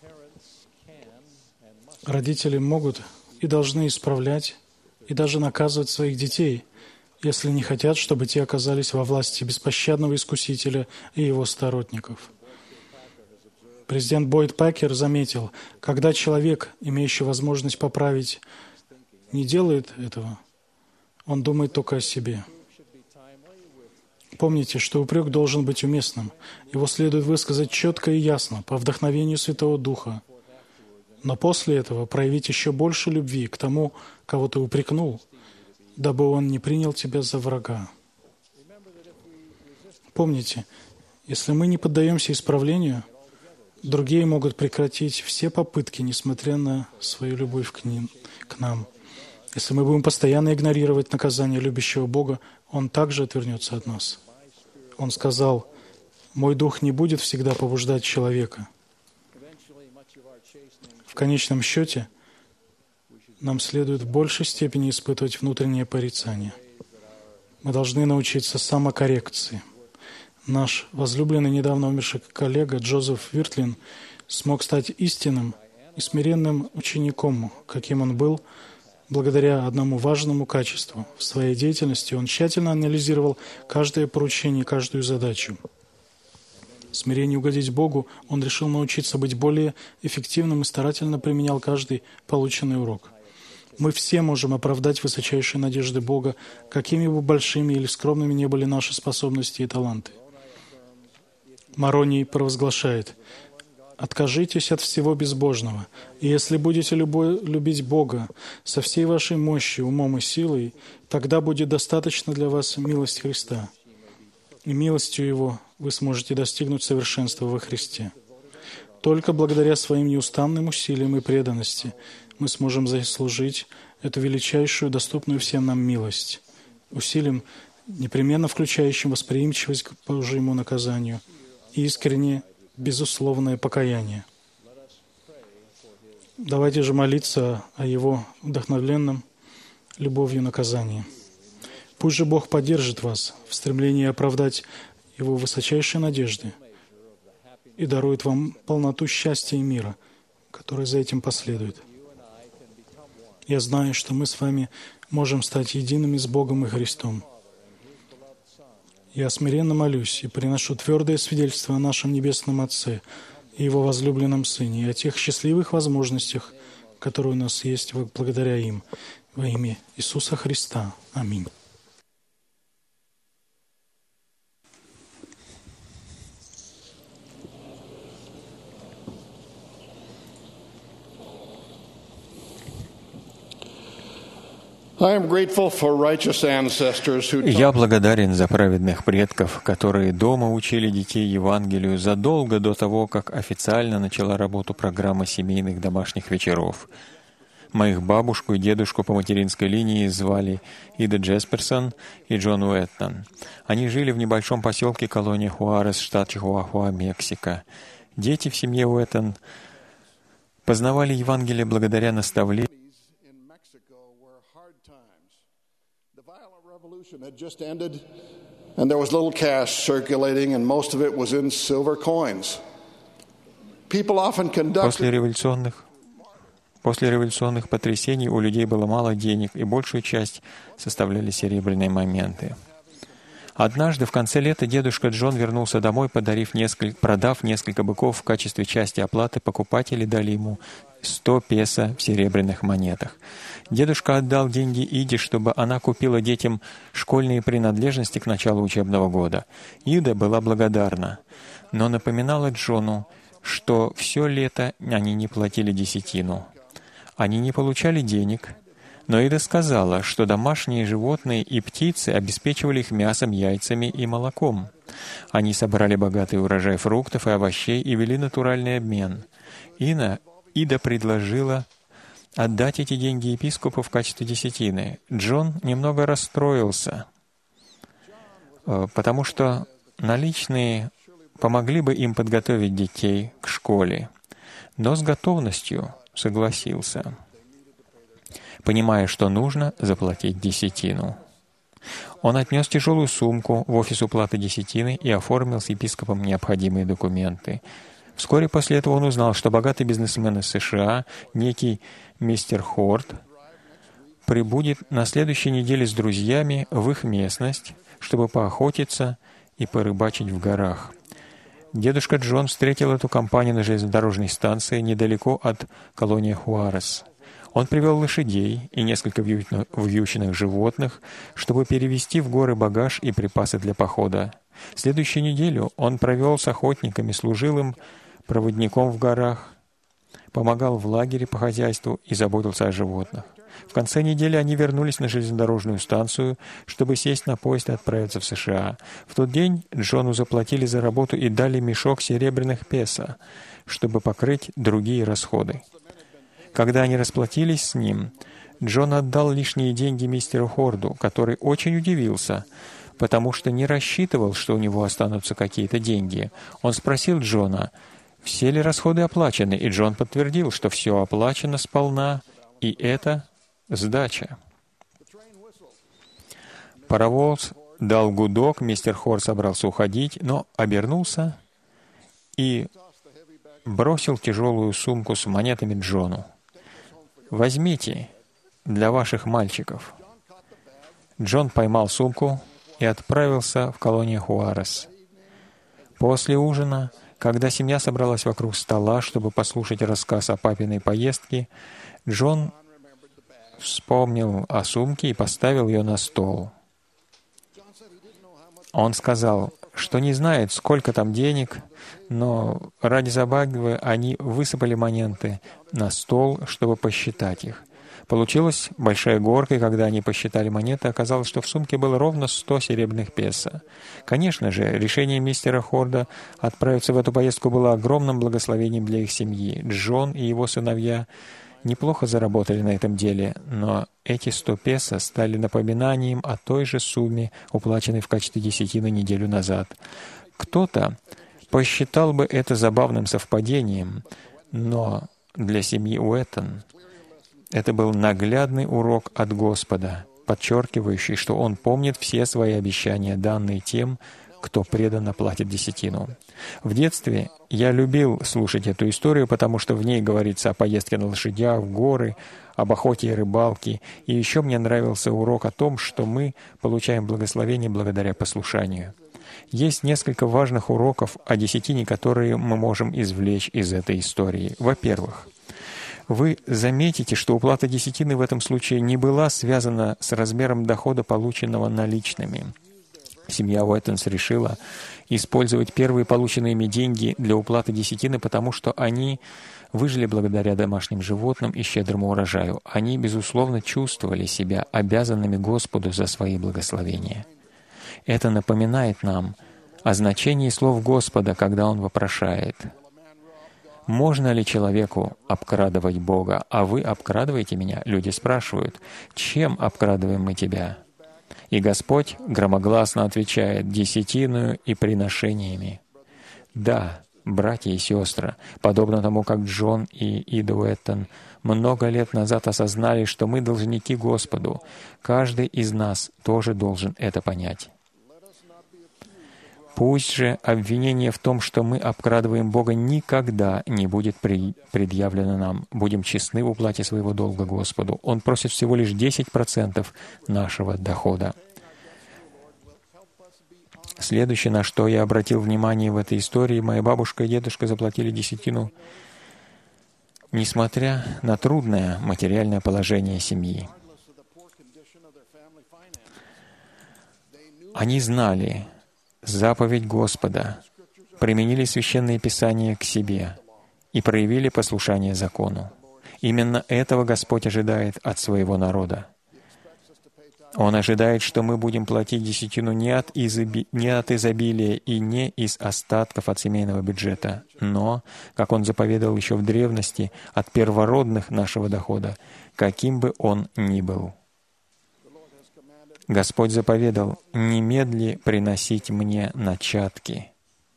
E: Родители могут и должны исправлять и даже наказывать своих детей, если не хотят, чтобы те оказались во власти беспощадного искусителя и его сторонников. Президент Бойд Пакер заметил, когда человек, имеющий возможность поправить, не делает этого, он думает только о себе. Помните, что упрек должен быть уместным. Его следует высказать четко и ясно, по вдохновению Святого Духа. Но после этого проявить еще больше любви к тому, кого ты упрекнул, дабы он не принял тебя за врага. Помните, если мы не поддаемся исправлению, другие могут прекратить все попытки, несмотря на свою любовь к ним, к нам. Если мы будем постоянно игнорировать наказание любящего Бога, Он также отвернется от нас. Он сказал: «Мой дух не будет всегда побуждать человека». В конечном счете, нам следует в большей степени испытывать внутреннее порицание. Мы должны научиться самокоррекции. Наш возлюбленный, недавно умерший коллега Джозеф Виртлин смог стать истинным и смиренным учеником, каким он был, благодаря одному важному качеству. В своей деятельности он тщательно анализировал каждое поручение, каждую задачу. В смирении угодить Богу он решил научиться быть более эффективным и старательно применял каждый полученный урок. Мы все можем оправдать высочайшие надежды Бога, какими бы большими или скромными ни были наши способности и таланты. Мароний провозглашает: «Откажитесь от всего безбожного, и если будете любой, любить Бога со всей вашей мощью, умом и силой, тогда будет достаточно для вас милость Христа, и милостью Его вы сможете достигнуть совершенства во Христе. Только благодаря своим неустанным усилиям и преданности мы сможем заслужить эту величайшую, доступную всем нам милость, усилием, непременно включающим восприимчивость к Божьему наказанию и искреннее, безусловное покаяние». Давайте же молиться о Его вдохновленном любовью наказании. Пусть же Бог поддержит вас в стремлении оправдать Его высочайшие надежды и дарует вам полноту счастья и мира, который за этим последует. Я знаю, что мы с вами можем стать едиными с Богом и Христом. Я смиренно молюсь и приношу твердое свидетельство о нашем Небесном Отце и Его возлюбленном Сыне, и о тех счастливых возможностях, которые у нас есть благодаря им, во имя Иисуса Христа. Аминь.
A: Я благодарен за праведных предков, которые дома учили детей Евангелию задолго до того, как официально начала работу программа семейных домашних вечеров. Моих бабушку и дедушку по материнской линии звали Ида Джесперсон и Джон Уэттон. Они жили в небольшом поселке колония Хуарес, штат Чихуахуа, Мексика. Дети в семье Уэттон познавали Евангелие благодаря наставлению. Had just ended, and there was little cash circulating, and most of it was in silver coins. People often conducted. После революционных После революционных потрясений у людей было мало денег, и большую часть составляли серебряные монеты. Однажды в конце лета дедушка Джон вернулся домой, подарив несколько, продав несколько быков в качестве части оплаты. Покупатели дали ему сто песо в серебряных монетах. Дедушка отдал деньги Иде, чтобы она купила детям школьные принадлежности к началу учебного года. Ида была благодарна, но напоминала Джону, что все лето они не платили десятину. Они не получали денег, но Ида сказала, что домашние животные и птицы обеспечивали их мясом, яйцами и молоком. Они собрали богатый урожай фруктов и овощей и вели натуральный обмен. Ина, Ида предложила отдать эти деньги епископу в качестве десятины. Джон немного расстроился, потому что наличные помогли бы им подготовить детей к школе, но с готовностью согласился, понимая, что нужно заплатить десятину. Он отнес тяжелую сумку в офис уплаты десятины и оформил с епископом необходимые документы. Вскоре после этого он узнал, что богатый бизнесмен из США, некий мистер Хорд, прибудет на следующей неделе с друзьями в их местность, чтобы поохотиться и порыбачить в горах. Дедушка Джон встретил эту компанию на железнодорожной станции недалеко от колонии Хуарес. Он привел лошадей и несколько вьючных животных, чтобы перевезти в горы багаж и припасы для похода. Следующую неделю он провел с охотниками, служил им проводником в горах, помогал в лагере по хозяйству и заботился о животных. В конце недели они вернулись на железнодорожную станцию, чтобы сесть на поезд и отправиться в США. В тот день Джону заплатили за работу и дали мешок серебряных песо, чтобы покрыть другие расходы. Когда они расплатились с ним, Джон отдал лишние деньги мистеру Хорду, который очень удивился, потому что не рассчитывал, что у него останутся какие-то деньги. Он спросил Джона, все ли расходы оплачены, и Джон подтвердил, что все оплачено сполна, и это сдача. Паровоз дал гудок, мистер Хорд собрался уходить, но обернулся и бросил тяжелую сумку с монетами Джону. «Возьмите для ваших мальчиков». Джон поймал сумку и отправился в колонию Хуарес. После ужина, когда семья собралась вокруг стола, чтобы послушать рассказ о папиной поездке, Джон вспомнил о сумке и поставил ее на стол. Он сказал, что не знает, сколько там денег, но ради забавы они высыпали монеты на стол, чтобы посчитать их. Получилась большая горка, и когда они посчитали монеты, оказалось, что в сумке было ровно сто серебряных песо. Конечно же, решение мистера Хорда отправиться в эту поездку было огромным благословением для их семьи. Джон и его сыновья неплохо заработали на этом деле, но эти сто песо стали напоминанием о той же сумме, уплаченной в качестве десятины неделю назад. Кто-то посчитал бы это забавным совпадением, но для семьи Уэттон это был наглядный урок от Господа, подчеркивающий, что Он помнит все свои обещания, данные тем, кто преданно платит десятину. В детстве я любил слушать эту историю, потому что в ней говорится о поездке на лошадях в горы, об охоте и рыбалке, и еще мне нравился урок о том, что мы получаем благословение благодаря послушанию. Есть несколько важных уроков о десятине, которые мы можем извлечь из этой истории. Во-первых, вы заметите, что уплата десятины в этом случае не была связана с размером дохода, полученного наличными. Семья Уэттонс решила использовать первые полученные ими деньги для уплаты десятины, потому что они выжили благодаря домашним животным и щедрому урожаю. Они, безусловно, чувствовали себя обязанными Господу за свои благословения. Это напоминает нам о значении слов Господа, когда Он вопрошает: «Можно ли человеку обкрадывать Бога? А вы обкрадываете меня?» Люди спрашивают: «Чем обкрадываем мы тебя?» И Господь громогласно отвечает: «Десятиною и приношениями». Да, братья и сестры, подобно тому, как Джон и Ида Уэттон много лет назад осознали, что мы должники Господу, каждый из нас тоже должен это понять. Пусть же обвинение в том, что мы обкрадываем Бога, никогда не будет предъявлено нам. Будем честны в уплате своего долга Господу. Он просит всего лишь десять процентов нашего дохода. Следующее, на что я обратил внимание в этой истории, моя бабушка и дедушка заплатили десятину, несмотря на трудное материальное положение семьи. Они знали заповедь Господа, применили Священное Писание к себе и проявили послушание закону. Именно этого Господь ожидает от своего народа. Он ожидает, что мы будем платить десятину не от, изоби... не от изобилия и не из остатков от семейного бюджета, но, как Он заповедовал еще в древности, от первородных нашего дохода, каким бы он ни был. Господь заповедал: «Немедли приносить мне начатки».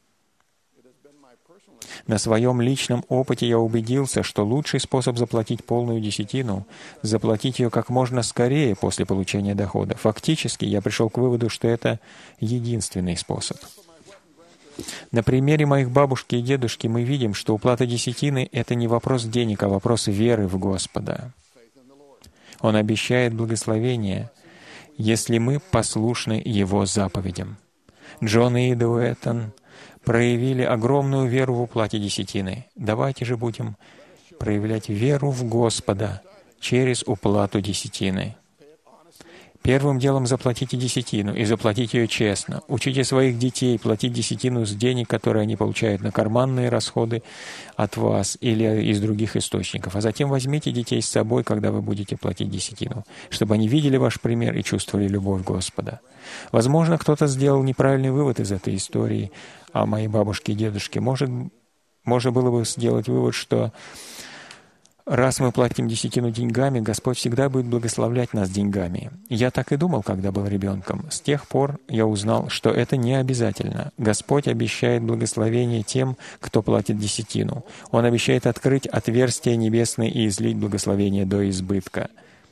A: На своем личном опыте я убедился, что лучший способ заплатить полную десятину — заплатить ее как можно скорее после получения дохода. Фактически, я пришел к выводу, что это единственный способ. На примере моих бабушки и дедушки мы видим, что уплата десятины — это не вопрос денег, а вопрос веры в Господа. Он обещает благословение, если мы послушны Его заповедям. Джон и Ида Уэттон проявили огромную веру в уплате десятины. Давайте же будем проявлять веру в Господа через уплату десятины. Первым делом заплатите десятину, и заплатите ее честно. Учите своих детей платить десятину с денег, которые они получают на карманные расходы от вас или из других источников. А затем возьмите детей с собой, когда вы будете платить десятину, чтобы они видели ваш пример и чувствовали любовь Господа. Возможно, кто-то сделал неправильный вывод из этой истории о моей бабушке и дедушке. Может, можно было бы сделать вывод, что раз мы платим десятину деньгами, Господь всегда будет благословлять нас деньгами. Я так и думал, когда был ребенком. С тех пор я узнал, что это не обязательно. Господь обещает благословение тем, кто платит десятину. Он обещает открыть отверстия небесные и излить благословение до избытка.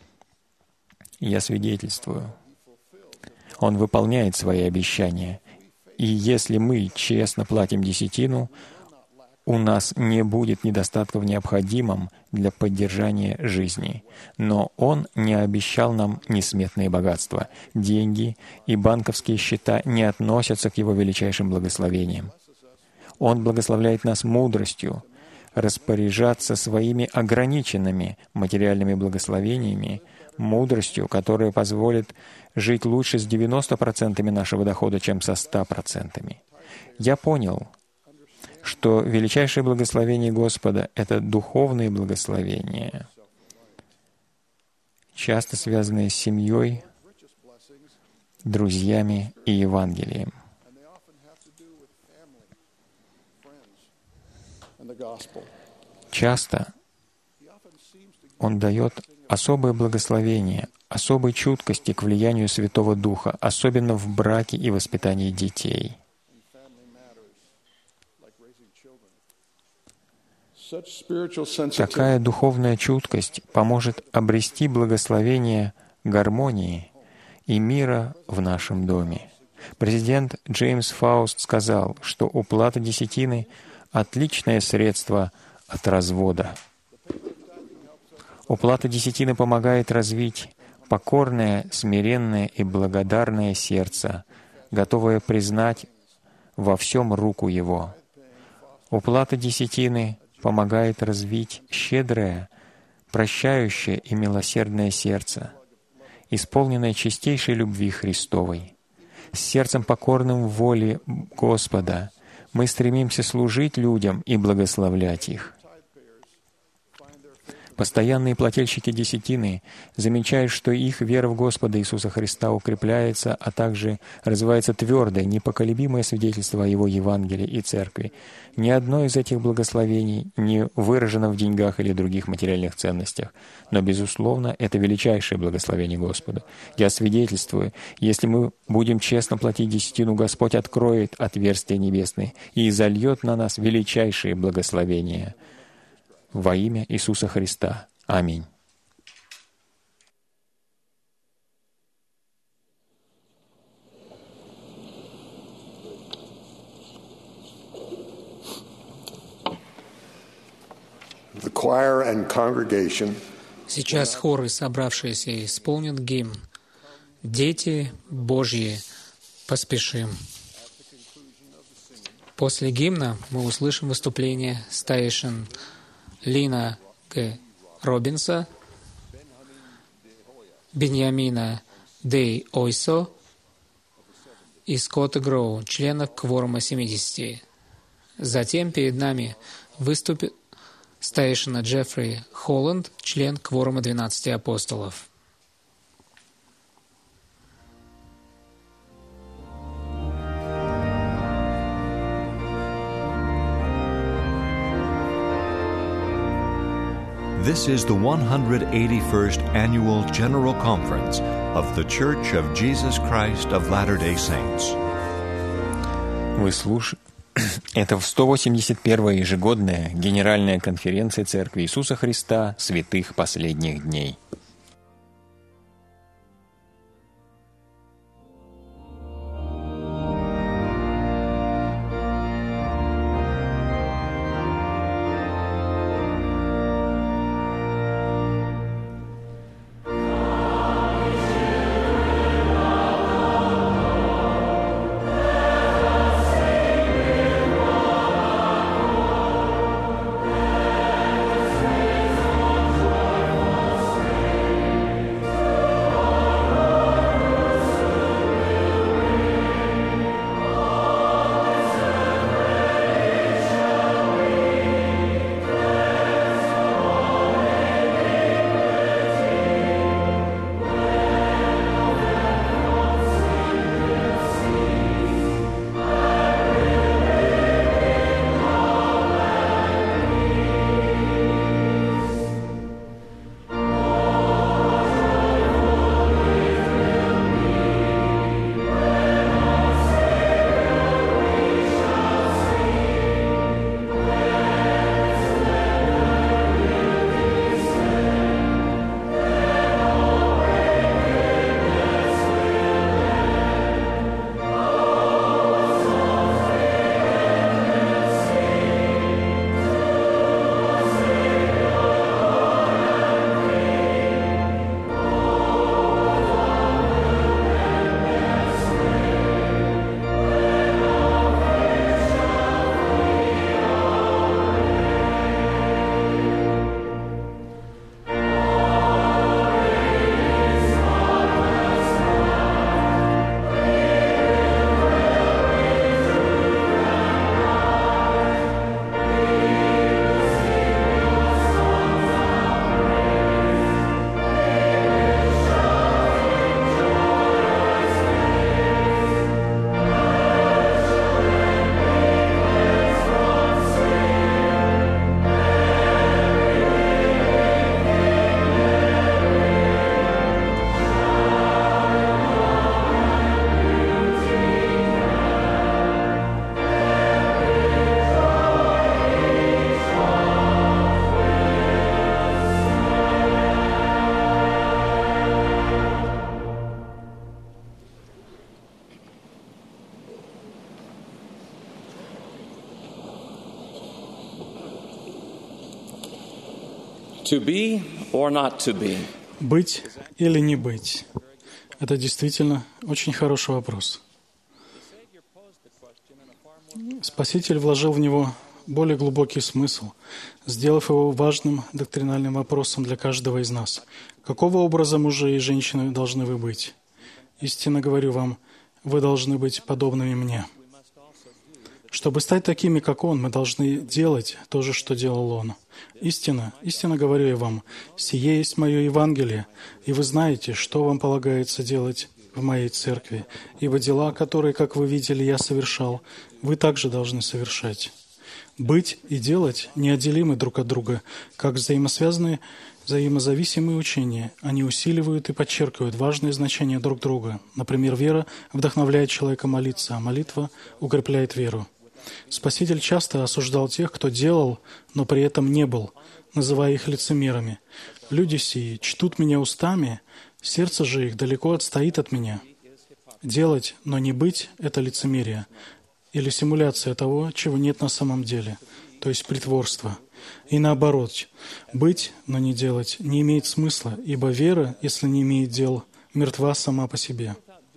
A: Я свидетельствую. Он выполняет свои обещания. И если мы честно платим десятину, у нас не будет недостатка в необходимом для поддержания жизни. Но Он не обещал нам несметные богатства. Деньги и банковские счета не относятся к Его величайшим благословениям. Он благословляет нас мудростью распоряжаться своими ограниченными материальными благословениями, мудростью, которая позволит жить лучше с девяноста процентами нашего дохода, чем со ста процентами. Я понял, что величайшее благословение Господа — это духовные благословения, часто связанные с семьей, друзьями и Евангелием. Часто Он дает особое благословение, особой чуткости к влиянию Святого Духа, особенно в браке и воспитании детей. Такая духовная чуткость поможет обрести благословение гармонии и мира в нашем доме. Президент Джеймс Фауст сказал, что уплата десятины — отличное средство от развода. Уплата десятины помогает развить покорное, смиренное и благодарное сердце, готовое признать во всем руку Его. Уплата десятины помогает развить щедрое, прощающее и милосердное сердце, исполненное чистейшей любви Христовой. С сердцем покорным в воле Господа мы стремимся служить людям и благословлять их. Постоянные плательщики десятины замечают, что их вера в Господа Иисуса Христа укрепляется, а также развивается твердое, непоколебимое свидетельство о Его Евангелии и Церкви. Ни одно из этих благословений не выражено в деньгах или других материальных ценностях, но, безусловно, это величайшее благословение Господа. Я свидетельствую, если мы будем честно платить десятину, Господь откроет отверстия небесные и изольет на нас величайшие благословения. Во имя Иисуса Христа. Аминь.
F: The choir and congregation
C: Сейчас хор и собравшиеся исполнят гимн «Дети Божьи, поспешим». После гимна мы услышим выступление старейшин Лина Г. Робинса, Беньямина Дей Ойсо и Скотта Гроу, членов кворума семидесяти. Затем перед нами выступит старейшина Джеффри Холланд, член кворума двенадцати апостолов.
J: This is the one hundred eighty-first Annual General Conference of the Church of Jesus Christ of Latter-day Saints.
A: Вы слушаете... Это сто восемьдесят первая ежегодная Генеральная конференция Церкви Иисуса Христа святых последних дней.
K: To be or not to be?
E: Быть или не быть? Это действительно очень хороший вопрос. Спаситель вложил в него более глубокий смысл, сделав его важным доктринальным вопросом для каждого из нас. Какого образа мужа и женщины должны вы быть? Истинно говорю вам, вы должны быть подобными мне. Чтобы стать такими, как Он, мы должны делать то же, что делал Он. Истинно, истинно говорю я вам, сие есть мое Евангелие, и вы знаете, что вам полагается делать в моей церкви, ибо дела, которые, как вы видели, я совершал, вы также должны совершать. Быть и делать неотделимы друг от друга, как взаимосвязанные, взаимозависимые учения. Они усиливают и подчеркивают важное значение друг друга. Например, вера вдохновляет человека молиться, а молитва укрепляет веру. Спаситель часто осуждал тех, кто делал, но при этом не был, называя их лицемерами. «Люди сии чтут меня устами, сердце же их далеко отстоит от меня». Делать, но не быть — это лицемерие, или симуляция того, чего нет на самом деле, то есть притворство. И наоборот, быть, но не делать, не имеет смысла, ибо вера, если не имеет дел, мертва сама по себе.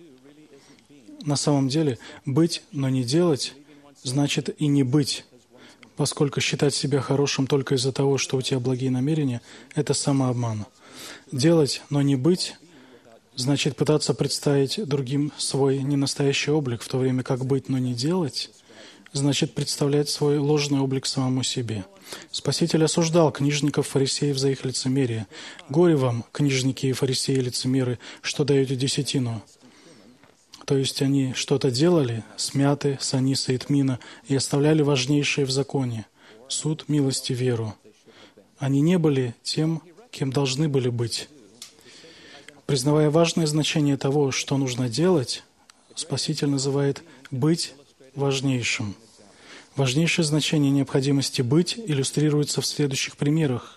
E: На самом деле, быть, но не делать, значит и не быть, поскольку считать себя хорошим только из-за того, что у тебя благие намерения, это самообман. Делать, но не быть, значит пытаться представить другим свой ненастоящий облик, в то время как быть, но не делать, значит представлять свой ложный облик самому себе. Спаситель осуждал книжников, фарисеев за их лицемерие. «Горе вам, книжники и фарисеи, лицемеры, что даете десятину». То есть они что-то делали, смяты, саниса и тмина, и оставляли важнейшее в законе — суд, милость и веру. Они не были тем, кем должны были быть. Признавая важное значение того, что нужно делать, Спаситель называет «быть важнейшим». Важнейшее значение необходимости быть иллюстрируется в следующих примерах.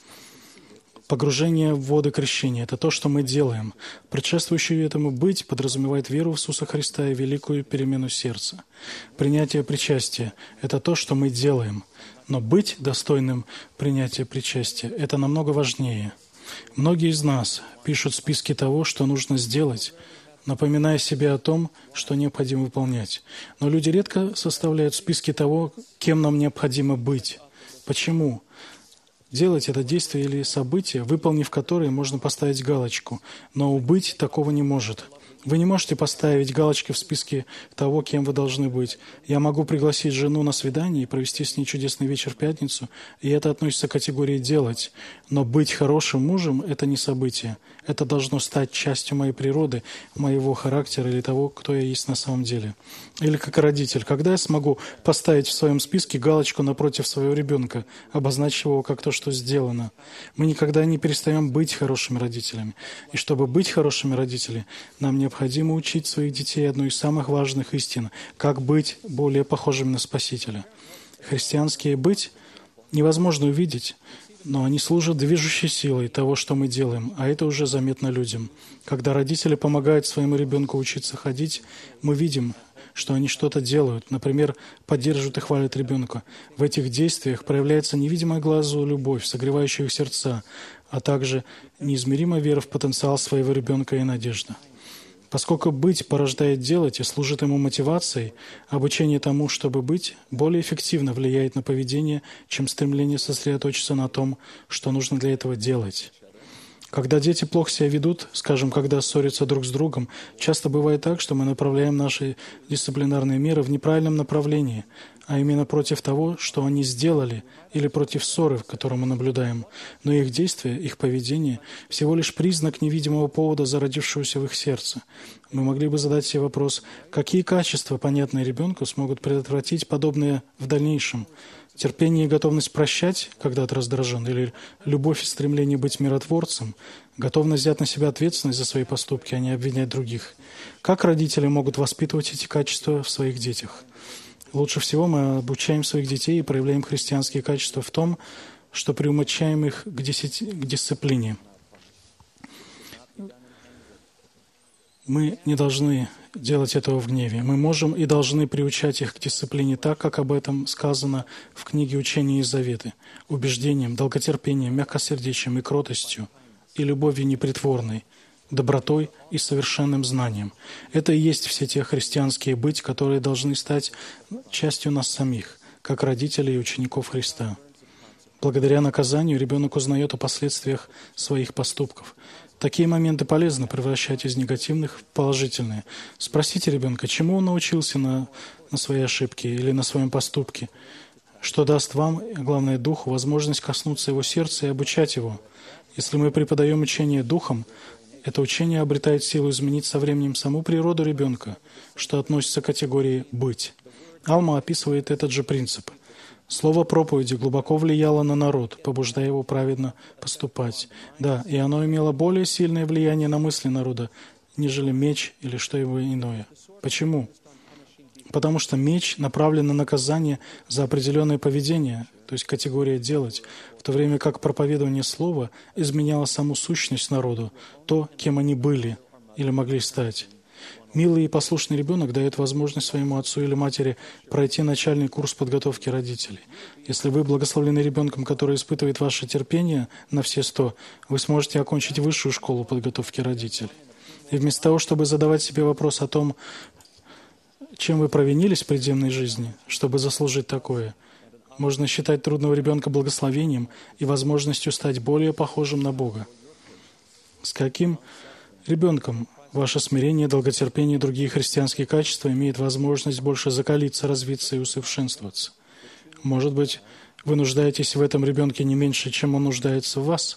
E: Погружение в воды крещения — это то, что мы делаем. Предшествующее этому «быть» подразумевает веру в Иисуса Христа и великую перемену сердца. Принятие причастия — это то, что мы делаем. Но быть достойным принятия причастия — это намного важнее. Многие из нас пишут списки того, что нужно сделать, напоминая себе о том, что необходимо выполнять. Но люди редко составляют списки того, кем нам необходимо быть. Почему? Делать это действие или событие, выполнив которое, можно поставить галочку, но быть такого не может. Вы не можете поставить галочки в списке того, кем вы должны быть. Я могу пригласить жену на свидание и провести с ней чудесный вечер в пятницу, и это относится к категории «делать». Но быть хорошим мужем — это не событие. Это должно стать частью моей природы, моего характера или того, кто я есть на самом деле. Или как родитель. Когда я смогу поставить в своем списке галочку напротив своего ребенка, обозначив его как то, что сделано? Мы никогда не перестаем быть хорошими родителями. И чтобы быть хорошими родителями, нам необходимо учить своих детей одной из самых важных истин – как быть более похожими на Спасителя. Христианские «быть» невозможно увидеть, но они служат движущей силой того, что мы делаем, а это уже заметно людям. Когда родители помогают своему ребенку учиться ходить, мы видим, что они что-то делают, например, поддерживают и хвалят ребенка. В этих действиях проявляется невидимая глазу любовь, согревающая их сердца, а также неизмеримая вера в потенциал своего ребенка и надежда. Поскольку быть порождает делать и служит ему мотивацией, обучение тому, чтобы быть, более эффективно влияет на поведение, чем стремление сосредоточиться на том, что нужно для этого делать. Когда дети плохо себя ведут, скажем, когда ссорятся друг с другом, часто бывает так, что мы направляем наши дисциплинарные меры в неправильном направлении, а именно против того, что они сделали, или против ссоры, в которой мы наблюдаем. Но их действия, их поведение – всего лишь признак невидимого повода, зародившегося в их сердце. Мы могли бы задать себе вопрос, какие качества, понятные ребенку, смогут предотвратить подобное в дальнейшем? Терпение и готовность прощать, когда ты раздражен, или любовь и стремление быть миротворцем, готовность взять на себя ответственность за свои поступки, а не обвинять других. Как родители могут воспитывать эти качества в своих детях? Лучше всего мы обучаем своих детей и проявляем христианские качества в том, что приумочаем их к, десяти, к дисциплине. Мы не должны делать этого в гневе. Мы можем и должны приучать их к дисциплине так, как об этом сказано в книге «Учения и заветы», убеждением, долготерпением, мягкосердечием и кротостью, и любовью непритворной, добротой и совершенным знанием. Это и есть все те христианские быть, которые должны стать частью нас самих, как родителей и учеников Христа. Благодаря наказанию ребенок узнает о последствиях своих поступков. Такие моменты полезно превращать из негативных в положительные. Спросите ребенка, чему он научился на, на своей ошибке или на своем поступке, что даст вам, а главное Духу, возможность коснуться его сердца и обучать его. Если мы преподаем учение Духом, это учение обретает силу изменить со временем саму природу ребенка, что относится к категории «быть». Алма описывает этот же принцип. Слово проповеди глубоко влияло на народ, побуждая его праведно поступать. Да, и оно имело более сильное влияние на мысли народа, нежели меч или что-либо иное. Почему? Потому что меч направлен на наказание за определенное поведение, то есть категория «делать», в то время как проповедование слова изменяло саму сущность народу, то, кем они были или могли стать. Милый и послушный ребенок дает возможность своему отцу или матери пройти начальный курс подготовки родителей. Если вы благословлены ребенком, который испытывает ваше терпение на все сто, вы сможете окончить высшую школу подготовки родителей. И вместо того, чтобы задавать себе вопрос о том, чем вы провинились в предземной жизни, чтобы заслужить такое, можно считать трудного ребенка благословением и возможностью стать более похожим на Бога. С каким ребенком ваше смирение, долготерпение и другие христианские качества имеют возможность больше закалиться, развиться и усовершенствоваться? Может быть, вы нуждаетесь в этом ребенке не меньше, чем он нуждается в вас?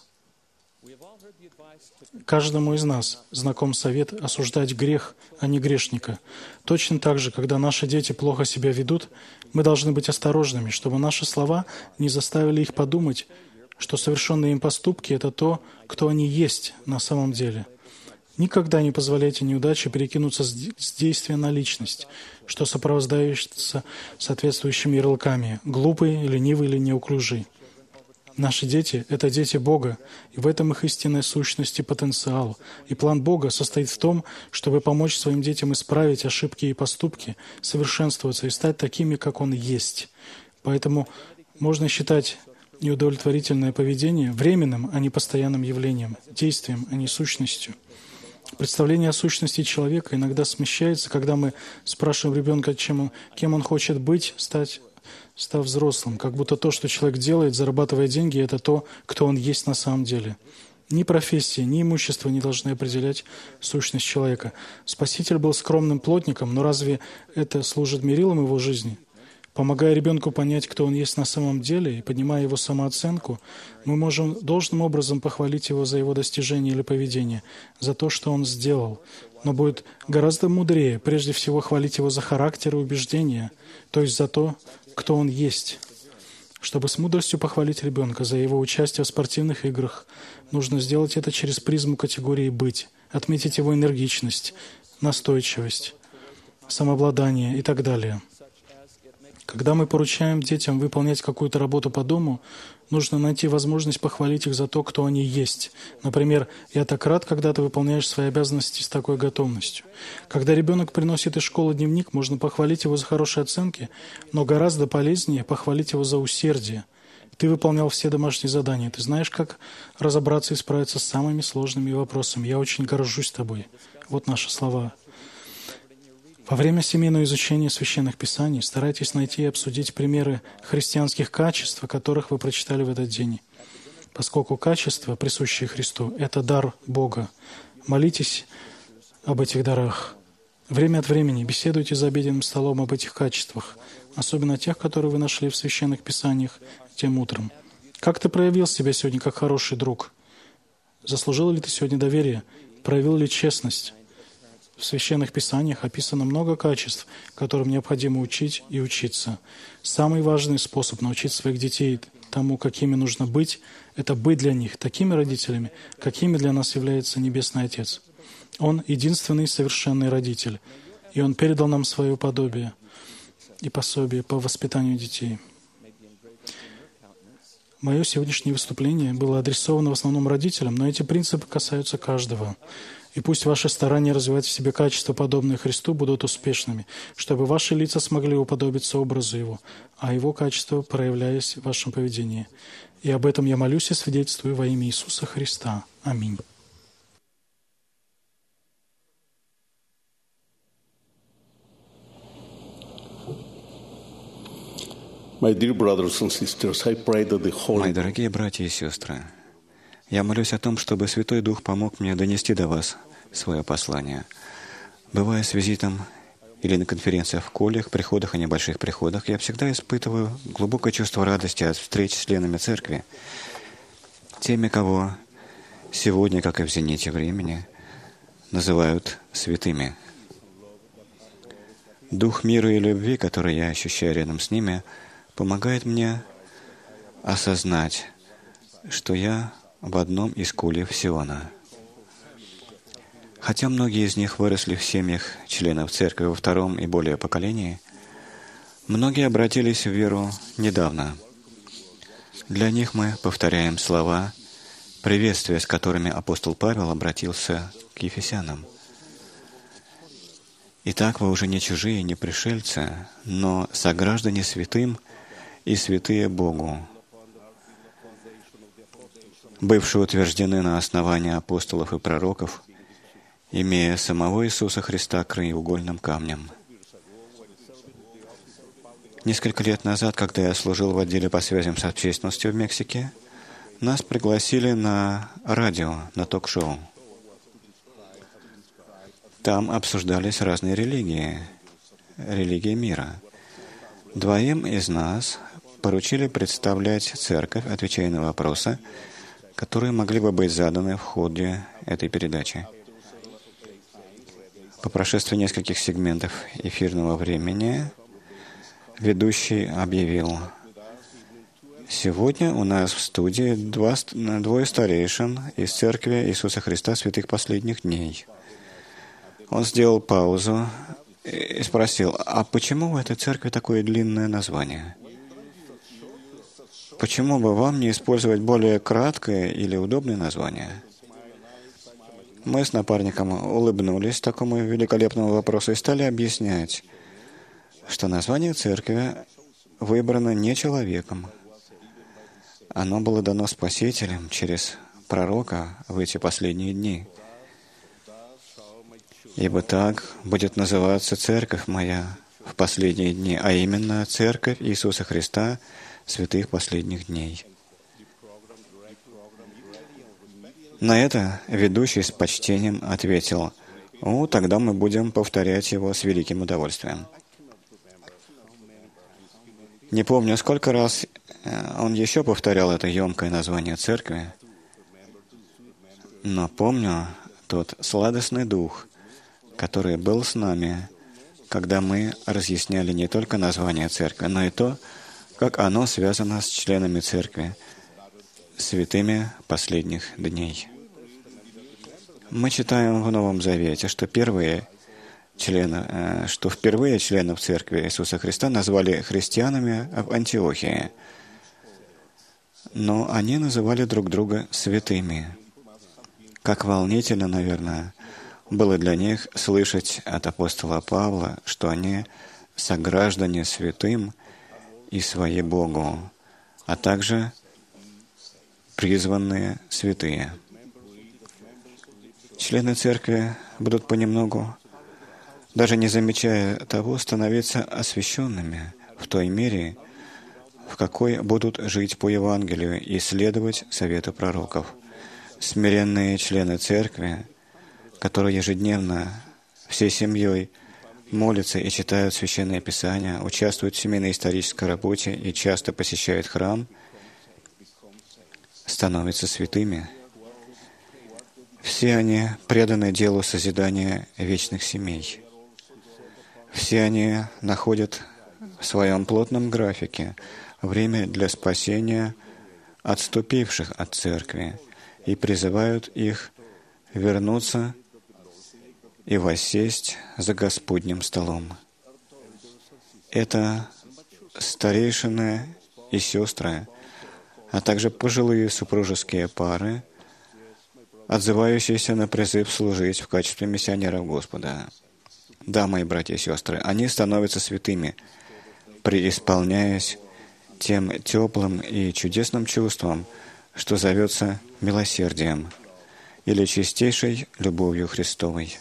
E: Каждому из нас знаком совет осуждать грех, а не грешника. Точно так же, когда наши дети плохо себя ведут, мы должны быть осторожными, чтобы наши слова не заставили их подумать, что совершенные им поступки — это то, кто они есть на самом деле. Никогда не позволяйте неудаче перекинуться с действия на личность, что сопровождается соответствующими ярлыками — глупый, ленивый или неуклюжий. Наши дети — это дети Бога, и в этом их истинная сущность и потенциал. И план Бога состоит в том, чтобы помочь своим детям исправить ошибки и поступки, совершенствоваться и стать такими, как Он есть. Поэтому можно считать неудовлетворительное поведение временным, а не постоянным явлением, действием, а не сущностью. Представление о сущности человека иногда смещается, когда мы спрашиваем ребенка, чем он, кем он хочет быть, стать, став взрослым, как будто то, что человек делает, зарабатывая деньги, это то, кто он есть на самом деле. Ни профессия, ни имущество не должны определять сущность человека. Спаситель был скромным плотником, но разве это служит мерилом его жизни? Помогая ребенку понять, кто он есть на самом деле, и поднимая его самооценку, мы можем должным образом похвалить его за его достижение или поведение, за то, что он сделал. Но будет гораздо мудрее прежде всего хвалить его за характер и убеждения, то есть за то, кто он есть. Чтобы с мудростью похвалить ребенка за его участие в спортивных играх, нужно сделать это через призму категории «быть», отметить его энергичность, настойчивость, самообладание и так далее. Когда мы поручаем детям выполнять какую-то работу по дому, нужно найти возможность похвалить их за то, кто они есть. Например, «Я так рад, когда ты выполняешь свои обязанности с такой готовностью». Когда ребенок приносит из школы дневник, можно похвалить его за хорошие оценки, но гораздо полезнее похвалить его за усердие. Ты выполнял все домашние задания. Ты знаешь, как разобраться и справиться с самыми сложными вопросами. Я очень горжусь тобой. Вот наши слова. Во время семейного изучения Священных Писаний старайтесь найти и обсудить примеры христианских качеств, о которых вы прочитали в этот день. Поскольку качества, присущие Христу, — это дар Бога. Молитесь об этих дарах. Время от времени беседуйте за обеденным столом об этих качествах, особенно тех, которые вы нашли в Священных Писаниях тем утром. Как ты проявил себя сегодня как хороший друг? Заслужил ли ты сегодня доверие? Проявил ли честность? В Священных Писаниях описано много качеств, которым необходимо учить и учиться. Самый важный способ научить своих детей тому, какими нужно быть, это быть для них такими родителями, какими для нас является Небесный Отец. Он единственный совершенный родитель, и Он передал нам свое подобие и пособие по воспитанию детей. Мое сегодняшнее выступление было адресовано в основном родителям, но эти принципы касаются каждого. И пусть ваши старания развивать в себе качества, подобные Христу, будут успешными, чтобы ваши лица смогли уподобиться образу Его, а Его качества проявляясь в вашем поведении. И об этом я молюсь и свидетельствую во имя Иисуса Христа. Аминь.
B: Мои дорогие братья и сестры, я молюсь о том, чтобы Святой Дух помог мне донести до вас свое послание. Бывая с визитом или на конференциях в коллях, приходах и небольших приходах, я всегда испытываю глубокое чувство радости от встреч с членами церкви, теми, кого сегодня, как и в зените времени, называют святыми. Дух мира и любви, который я ощущаю рядом с ними, помогает мне осознать, что я в одном из кольев Сиона. Хотя многие из них выросли в семьях членов церкви во втором и более поколении, многие обратились в веру недавно. Для них мы повторяем слова приветствия, с которыми апостол Павел обратился к ефесянам. «Итак, вы уже не чужие, не пришельцы, но сограждане святым и святые Богу, бывшие утверждены на основании апостолов и пророков, имея самого Иисуса Христа краеугольным камнем». Несколько лет назад, когда я служил в отделе по связям с общественностью в Мексике, нас пригласили на радио, на ток-шоу. Там обсуждались разные религии, религии мира. Двоим из нас поручили представлять церковь, отвечая на вопросы, которые могли бы быть заданы в ходе этой передачи. По прошествии нескольких сегментов эфирного времени ведущий объявил: «Сегодня у нас в студии два, двое старейшин из Церкви Иисуса Христа Святых Последних Дней». Он сделал паузу и спросил: «А почему в этой церкви такое длинное название? Почему бы вам не использовать более краткое или удобное название?» Мы с напарником улыбнулись такому великолепному вопросу и стали объяснять, что название церкви выбрано не человеком. Оно было дано Спасителем через пророка в эти последние дни. «Ибо так будет называться церковь моя в последние дни, а именно Церковь Иисуса Христа Святых Последних Дней». На это ведущий с почтением ответил: «О, тогда мы будем повторять его с великим удовольствием». Не помню, сколько раз он еще повторял это емкое название церкви, но помню тот сладостный дух, который был с нами, когда мы разъясняли не только название церкви, но и то, как оно связано с членами церкви, святыми последних дней. Мы читаем в Новом Завете, что первые члены, что впервые членов церкви Иисуса Христа назвали христианами в Антиохии, но они называли друг друга святыми. Как волнительно, наверное, было для них слышать от апостола Павла, что они сограждане святым и свои Богу, а также призванные святые. Члены церкви будут понемногу, даже не замечая того, становиться освященными в той мере, в какой будут жить по Евангелию и следовать совету пророков. Смиренные члены церкви, которые ежедневно всей семьей молятся и читают Священное Писание, участвуют в семейно-исторической работе и часто посещают храм, становятся святыми. Все они преданы делу созидания вечных семей. Все они находят в своем плотном графике время для спасения отступивших от церкви и призывают их вернуться и воссесть за Господним столом. Это старейшины и сестры, а также пожилые супружеские пары,
H: отзывающиеся на призыв служить в качестве миссионеров Господа. Да, мои братья и сестры, они становятся святыми, преисполняясь тем теплым и чудесным чувством, что зовется милосердием или чистейшей любовью Христовой.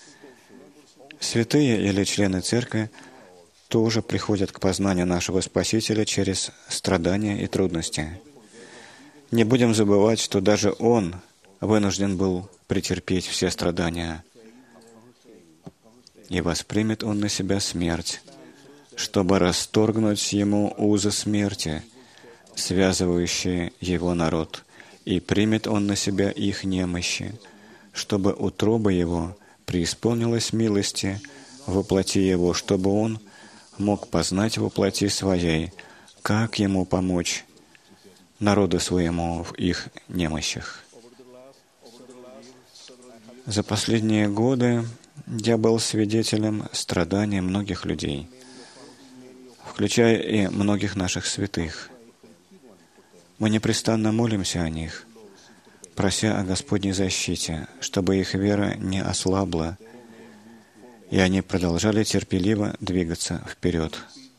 H: Святые или члены Церкви тоже приходят к познанию нашего Спасителя через страдания и трудности. Не будем забывать, что даже Он вынужден был претерпеть все страдания. И воспримет Он на себя смерть, чтобы расторгнуть Ему узы смерти, связывающие Его народ, и примет Он на себя их немощи, чтобы утроба Его преисполнилась милости во плоти Его, чтобы Он мог познать во плоти Своей, как Ему помочь народу Своему в их немощах. За последние годы я был свидетелем страданий многих людей, включая и многих наших святых. Мы непрестанно молимся о них, прося о Господней защите, чтобы их вера не ослабла, и они продолжали терпеливо двигаться вперед.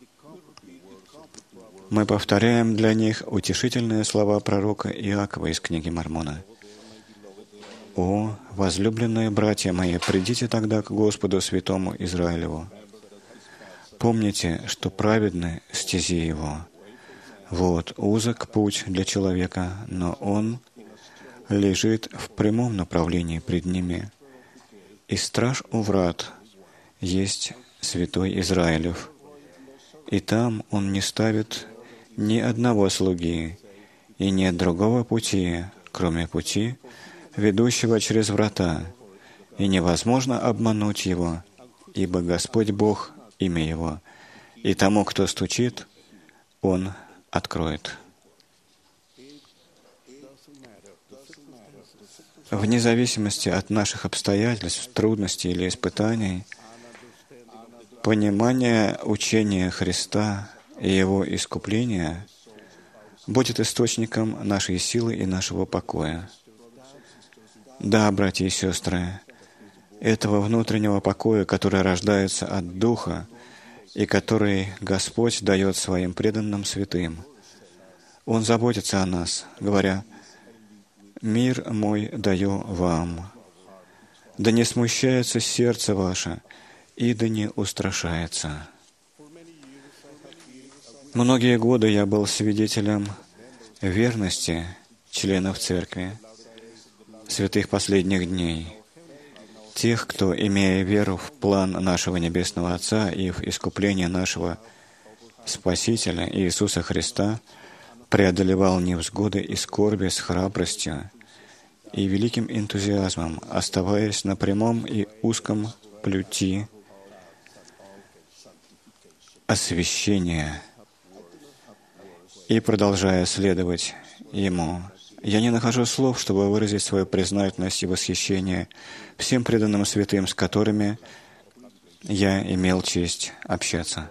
H: Мы повторяем для них утешительные слова пророка Иакова из книги Мормона. «О, возлюбленные братья мои, придите тогда к Господу Святому Израилеву. Помните, что праведны стези Его. Вот узок путь для человека, но он лежит в прямом направлении пред ними. И страж у врат есть Святой Израилев. И там он не ставит ни одного слуги, и нет другого пути, кроме пути, ведущего через врата, и невозможно обмануть его, ибо Господь Бог — имя Его, и тому, кто стучит, Он откроет». Вне зависимости от наших обстоятельств, трудностей или испытаний, понимание учения Христа и Его искупления будет источником нашей силы и нашего покоя. Да, братья и сестры, этого внутреннего покоя, который рождается от Духа и который Господь дает Своим преданным святым. Он заботится о нас, говоря: «Мир мой даю вам, да не смущается сердце ваше, и да не устрашается». Многие годы я был свидетелем верности членов Церкви, святых последних дней, тех, кто, имея веру в план нашего Небесного Отца и в искупление нашего Спасителя Иисуса Христа, преодолевал невзгоды и скорби с храбростью и великим энтузиазмом, оставаясь на прямом и узком пути освящения и продолжая следовать Ему. Я не нахожу слов, чтобы выразить свою признательность и восхищение всем преданным святым, с которыми я имел честь общаться.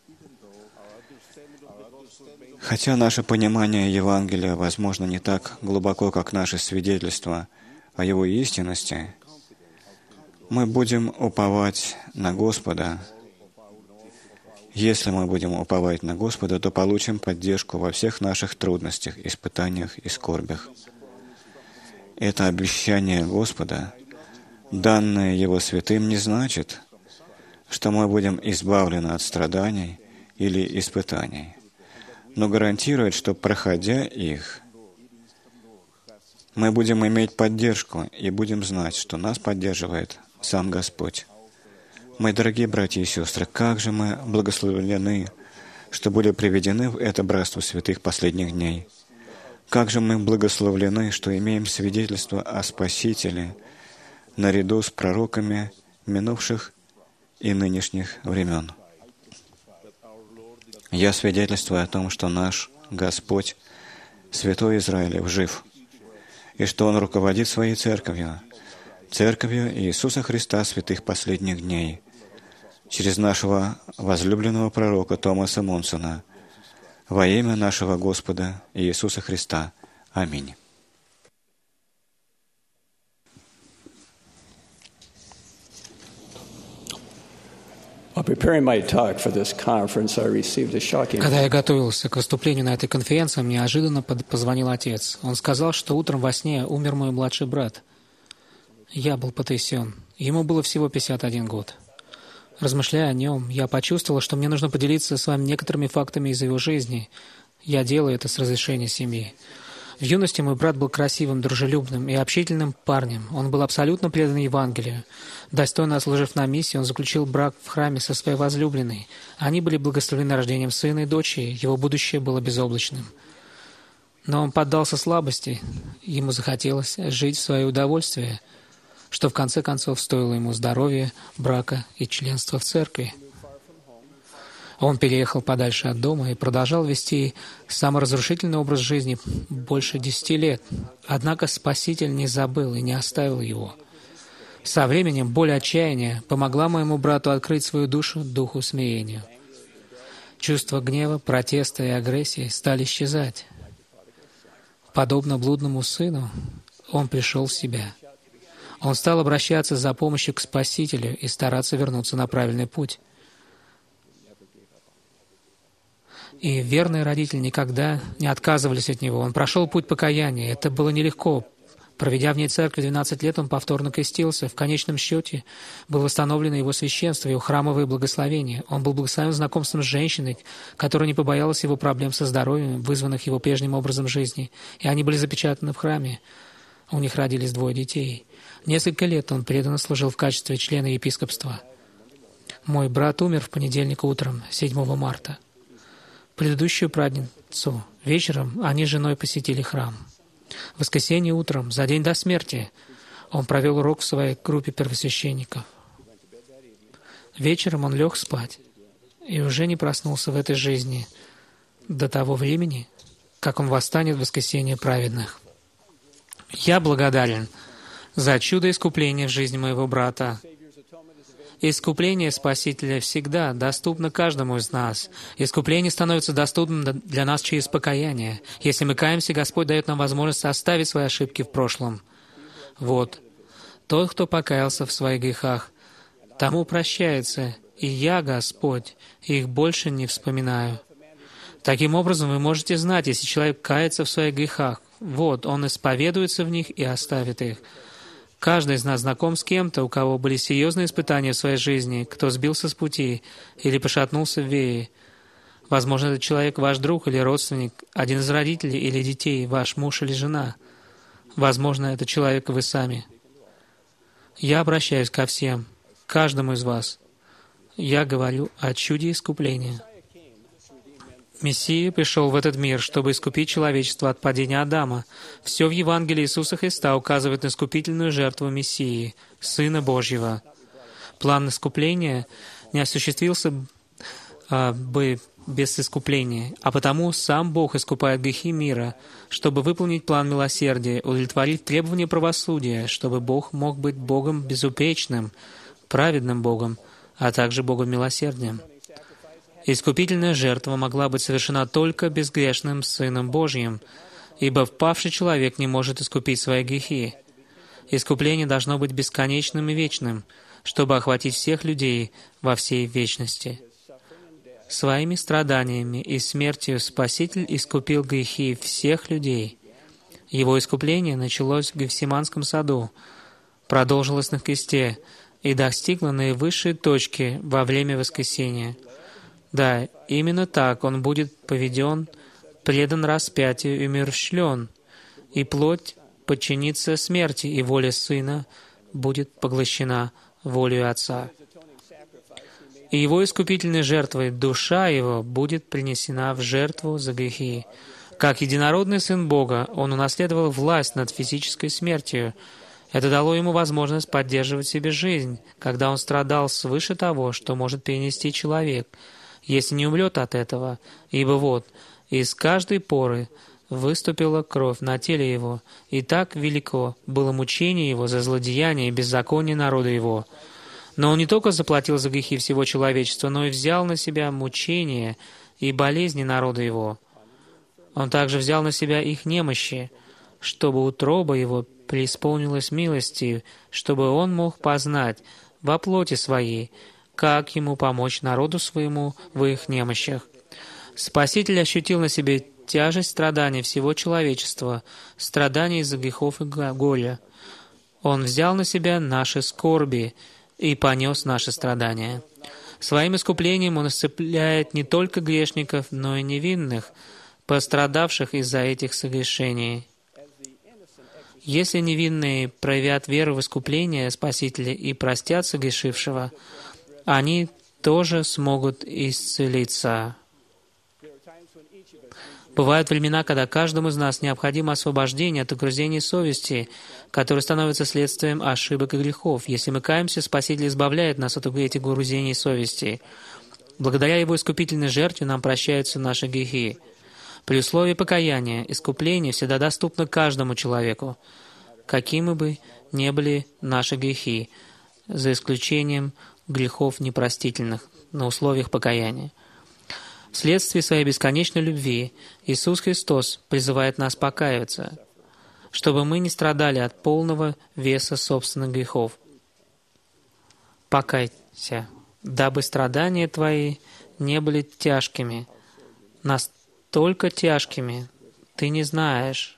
H: Хотя наше понимание Евангелия, возможно, не так глубоко, как наше свидетельство о его истинности, мы будем уповать на Господа. Если мы будем уповать на Господа, то получим поддержку во всех наших трудностях, испытаниях и скорбях. Это обещание Господа, данное Его святым, не значит, что мы будем избавлены от страданий или испытаний, но гарантирует, что, проходя их, мы будем иметь поддержку и будем знать, что нас поддерживает сам Господь. Мои дорогие братья и сестры, как же мы благословлены, что были приведены в это братство святых последних дней. Как же мы благословлены, что имеем свидетельство о Спасителе наряду с пророками минувших и нынешних времен. Я свидетельствую о том, что наш Господь, Святой Израилев, жив, и что Он руководит Своей Церковью, Церковью Иисуса Христа святых последних дней, через нашего возлюбленного пророка Томаса Монсона, во имя нашего Господа Иисуса Христа. Аминь.
C: Когда я готовился к выступлению на этой конференции, мне неожиданно позвонил отец. Он сказал, что утром во сне умер мой младший брат. Я был потрясен. Ему было всего пятьдесят один год. Размышляя о нем, я почувствовал, что мне нужно поделиться с вами некоторыми фактами из его жизни. Я делаю это с разрешения семьи. В юности мой брат был красивым, дружелюбным и общительным парнем. Он был абсолютно предан Евангелию. Достойно отслужив на миссии, он заключил брак в храме со своей возлюбленной. Они были благословены рождением сына и дочери, его будущее было безоблачным. Но он поддался слабости, ему захотелось жить в свое удовольствие, что в конце концов стоило ему здоровья, брака и членства в церкви. Он переехал подальше от дома и продолжал вести саморазрушительный образ жизни больше десяти лет. Однако Спаситель не забыл и не оставил его. Со временем боль отчаяния помогла моему брату открыть свою душу духу смирению. Чувства гнева, протеста и агрессии стали исчезать. Подобно блудному сыну, он пришел в себя. Он стал обращаться за помощью к Спасителю и стараться вернуться на правильный путь. И верные родители никогда не отказывались от него. Он прошел путь покаяния. Это было нелегко. Проведя вне церкви двенадцать лет, он повторно крестился. В конечном счете было восстановлено его священство, его храмовые благословения. Он был благословен знакомством с женщиной, которая не побоялась его проблем со здоровьем, вызванных его прежним образом жизни. И они были запечатаны в храме. У них родились двое детей. Несколько лет он преданно служил в качестве члена епископства. Мой брат умер в понедельник утром, седьмого марта. Предыдущую праздницу вечером они с женой посетили храм. В воскресенье утром, за день до смерти, он провел урок в своей группе первосвященников. Вечером он лег спать и уже не проснулся в этой жизни до того времени, как он восстанет в воскресенье праведных. Я благодарен за чудо искупления в жизни моего брата. Искупление Спасителя всегда доступно каждому из нас. Искупление становится доступным для нас через покаяние. Если мы каемся, Господь дает нам возможность оставить свои ошибки в прошлом. Вот. Тот, кто покаялся в своих грехах, тому прощается, и я, Господь, их больше не вспоминаю. Таким образом, вы можете знать, если человек кается в своих грехах, вот, он исповедуется в них и оставит их. Каждый из нас знаком с кем-то, у кого были серьезные испытания в своей жизни, кто сбился с пути или пошатнулся в вере. Возможно, этот человек ваш друг или родственник, один из родителей или детей, ваш муж или жена. Возможно, это человек вы сами. Я обращаюсь ко всем, каждому из вас. Я говорю о чуде искупления. Мессия пришел в этот мир, чтобы искупить человечество от падения Адама. Все в Евангелии Иисуса Христа указывает на искупительную жертву Мессии, Сына Божьего. План искупления не осуществился а, бы без искупления, а потому сам Бог искупает грехи мира, чтобы выполнить план милосердия, удовлетворить требования правосудия, чтобы Бог мог быть Богом безупречным, праведным Богом, а также Богом милосердием. Искупительная жертва могла быть совершена только безгрешным Сыном Божьим, ибо впавший человек не может искупить свои грехи. Искупление должно быть бесконечным и вечным, чтобы охватить всех людей во всей вечности. Своими страданиями и смертью Спаситель искупил грехи всех людей. Его искупление началось в Гефсиманском саду, продолжилось на кресте и достигло наивысшей точки во время воскресения. Да, именно так он будет поведен, предан распятию и умерщвлен, и плоть подчинится смерти, и воля Сына будет поглощена волею Отца. И его искупительной жертвой душа его будет принесена в жертву за грехи. Как единородный Сын Бога, он унаследовал власть над физической смертью. Это дало ему возможность поддерживать себе жизнь, когда он страдал свыше того, что может перенести человек, если не умрет от этого, ибо вот, из каждой поры выступила кровь на теле его, и так велико было мучение его за злодеяние и беззаконие народа его. Но он не только заплатил за грехи всего человечества, но и взял на себя мучения и болезни народа его. Он также взял на себя их немощи, чтобы утроба его преисполнилась милостью, чтобы он мог познать во плоти своей, как Ему помочь народу Своему в их немощах. Спаситель ощутил на себе тяжесть страданий всего человечества, страданий из-за грехов и горя. Он взял на себя наши скорби и понес наши страдания. Своим искуплением Он исцеляет не только грешников, но и невинных, пострадавших из-за этих согрешений. Если невинные проявят веру в искупление Спасителя и простят согрешившего, они тоже смогут исцелиться. Бывают времена, когда каждому из нас необходимо освобождение от угрызений совести, которое становится следствием ошибок и грехов. Если мы каемся, Спаситель избавляет нас от этих угрызений совести. Благодаря Его искупительной жертве нам прощаются наши грехи. При условии покаяния, искупление всегда доступно каждому человеку, какими бы ни были наши грехи, за исключением грехов непростительных, на условиях покаяния. Вследствие Своей бесконечной любви Иисус Христос призывает нас покаиваться, чтобы мы не страдали от полного веса собственных грехов. Покайся, дабы страдания твои не были тяжкими, настолько тяжкими, ты не знаешь,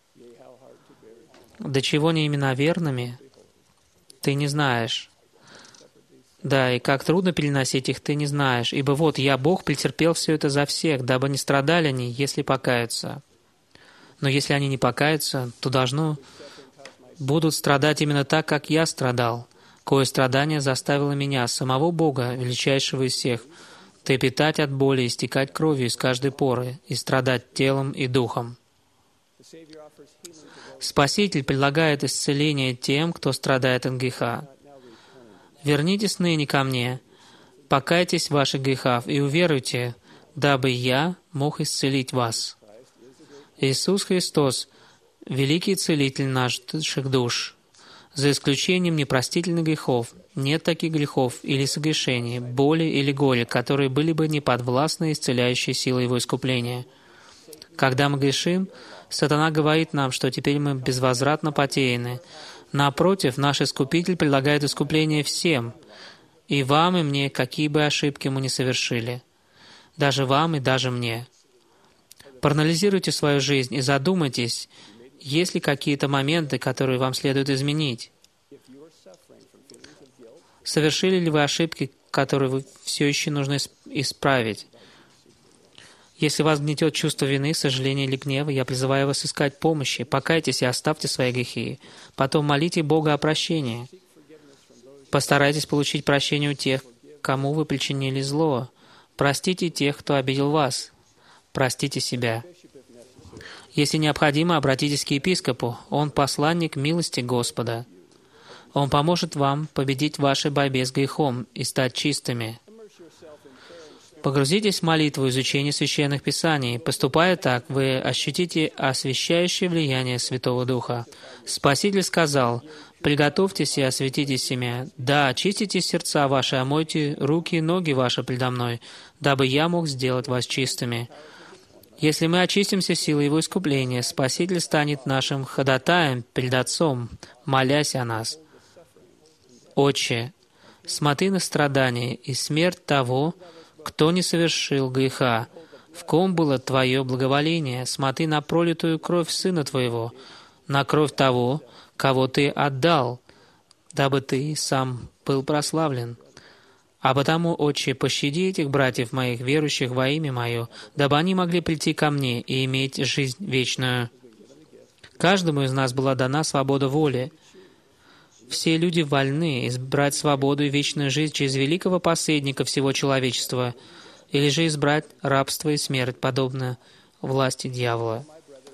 C: до чего не именно верными, ты не знаешь. Да, и как трудно переносить их, ты не знаешь. Ибо вот я, Бог, претерпел все это за всех, дабы не страдали они, если покаются. Но если они не покаются, то должно будут страдать именно так, как я страдал. Кое страдание заставило меня, самого Бога, величайшего из всех, трепетать от боли, истекать кровью из каждой поры, и страдать телом и духом. Спаситель предлагает исцеление тем, кто страдает от греха. «Вернитесь ныне ко мне, покайтесь в ваших грехах и уверуйте, дабы я мог исцелить вас». Иисус Христос — великий целитель наших душ. За исключением непростительных грехов, нет таких грехов или согрешений, боли или горя, которые были бы не подвластны исцеляющей силой Его искупления. Когда мы грешим, сатана говорит нам, что теперь мы безвозвратно потеряны. Напротив, наш Искупитель предлагает искупление всем, и вам, и мне, какие бы ошибки мы ни совершили. Даже вам и даже мне. Проанализируйте свою жизнь и задумайтесь, есть ли какие-то моменты, которые вам следует изменить. Совершили ли вы ошибки, которые вы все еще нужно исправить? Если вас гнетет чувство вины, сожаления или гнева, я призываю вас искать помощи. Покайтесь и оставьте свои грехи. Потом молите Бога о прощении. Постарайтесь получить прощение у тех, кому вы причинили зло. Простите тех, кто обидел вас. Простите себя. Если необходимо, обратитесь к епископу. Он посланник милости Господа. Он поможет вам победить в вашей борьбе с грехом и стать чистыми. Погрузитесь в молитву и изучение Священных Писаний. Поступая так, вы ощутите освящающее влияние Святого Духа. Спаситель сказал: «Приготовьтесь и осветите семя. Да, очистите сердца ваши, омойте руки и ноги ваши предо мной, дабы я мог сделать вас чистыми». Если мы очистимся силой Его искупления, Спаситель станет нашим ходатаем перед Отцом, молясь о нас. «Отче, смотри на страдания и смерть того, кто не совершил греха, в ком было Твое благоволение, смотри на пролитую кровь Сына Твоего, на кровь того, кого Ты отдал, дабы Ты сам был прославлен. А потому, Отче, пощади этих братьев моих, верующих во имя Мое, дабы они могли прийти ко мне и иметь жизнь вечную». Каждому из нас была дана свобода воли. Все люди вольны избрать свободу и вечную жизнь через великого посредника всего человечества, или же избрать рабство и смерть, подобно власти дьявола.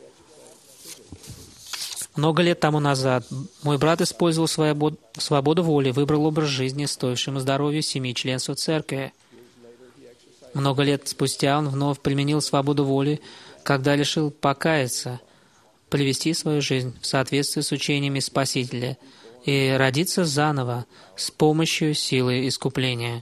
C: Много лет тому назад мой брат использовал свою свободу воли, выбрал образ жизни, стоивший ему здоровья семи членов церкви. Много лет спустя он вновь применил свободу воли, когда решил покаяться, привести свою жизнь в соответствии с учениями Спасителя и родиться заново с помощью силы искупления.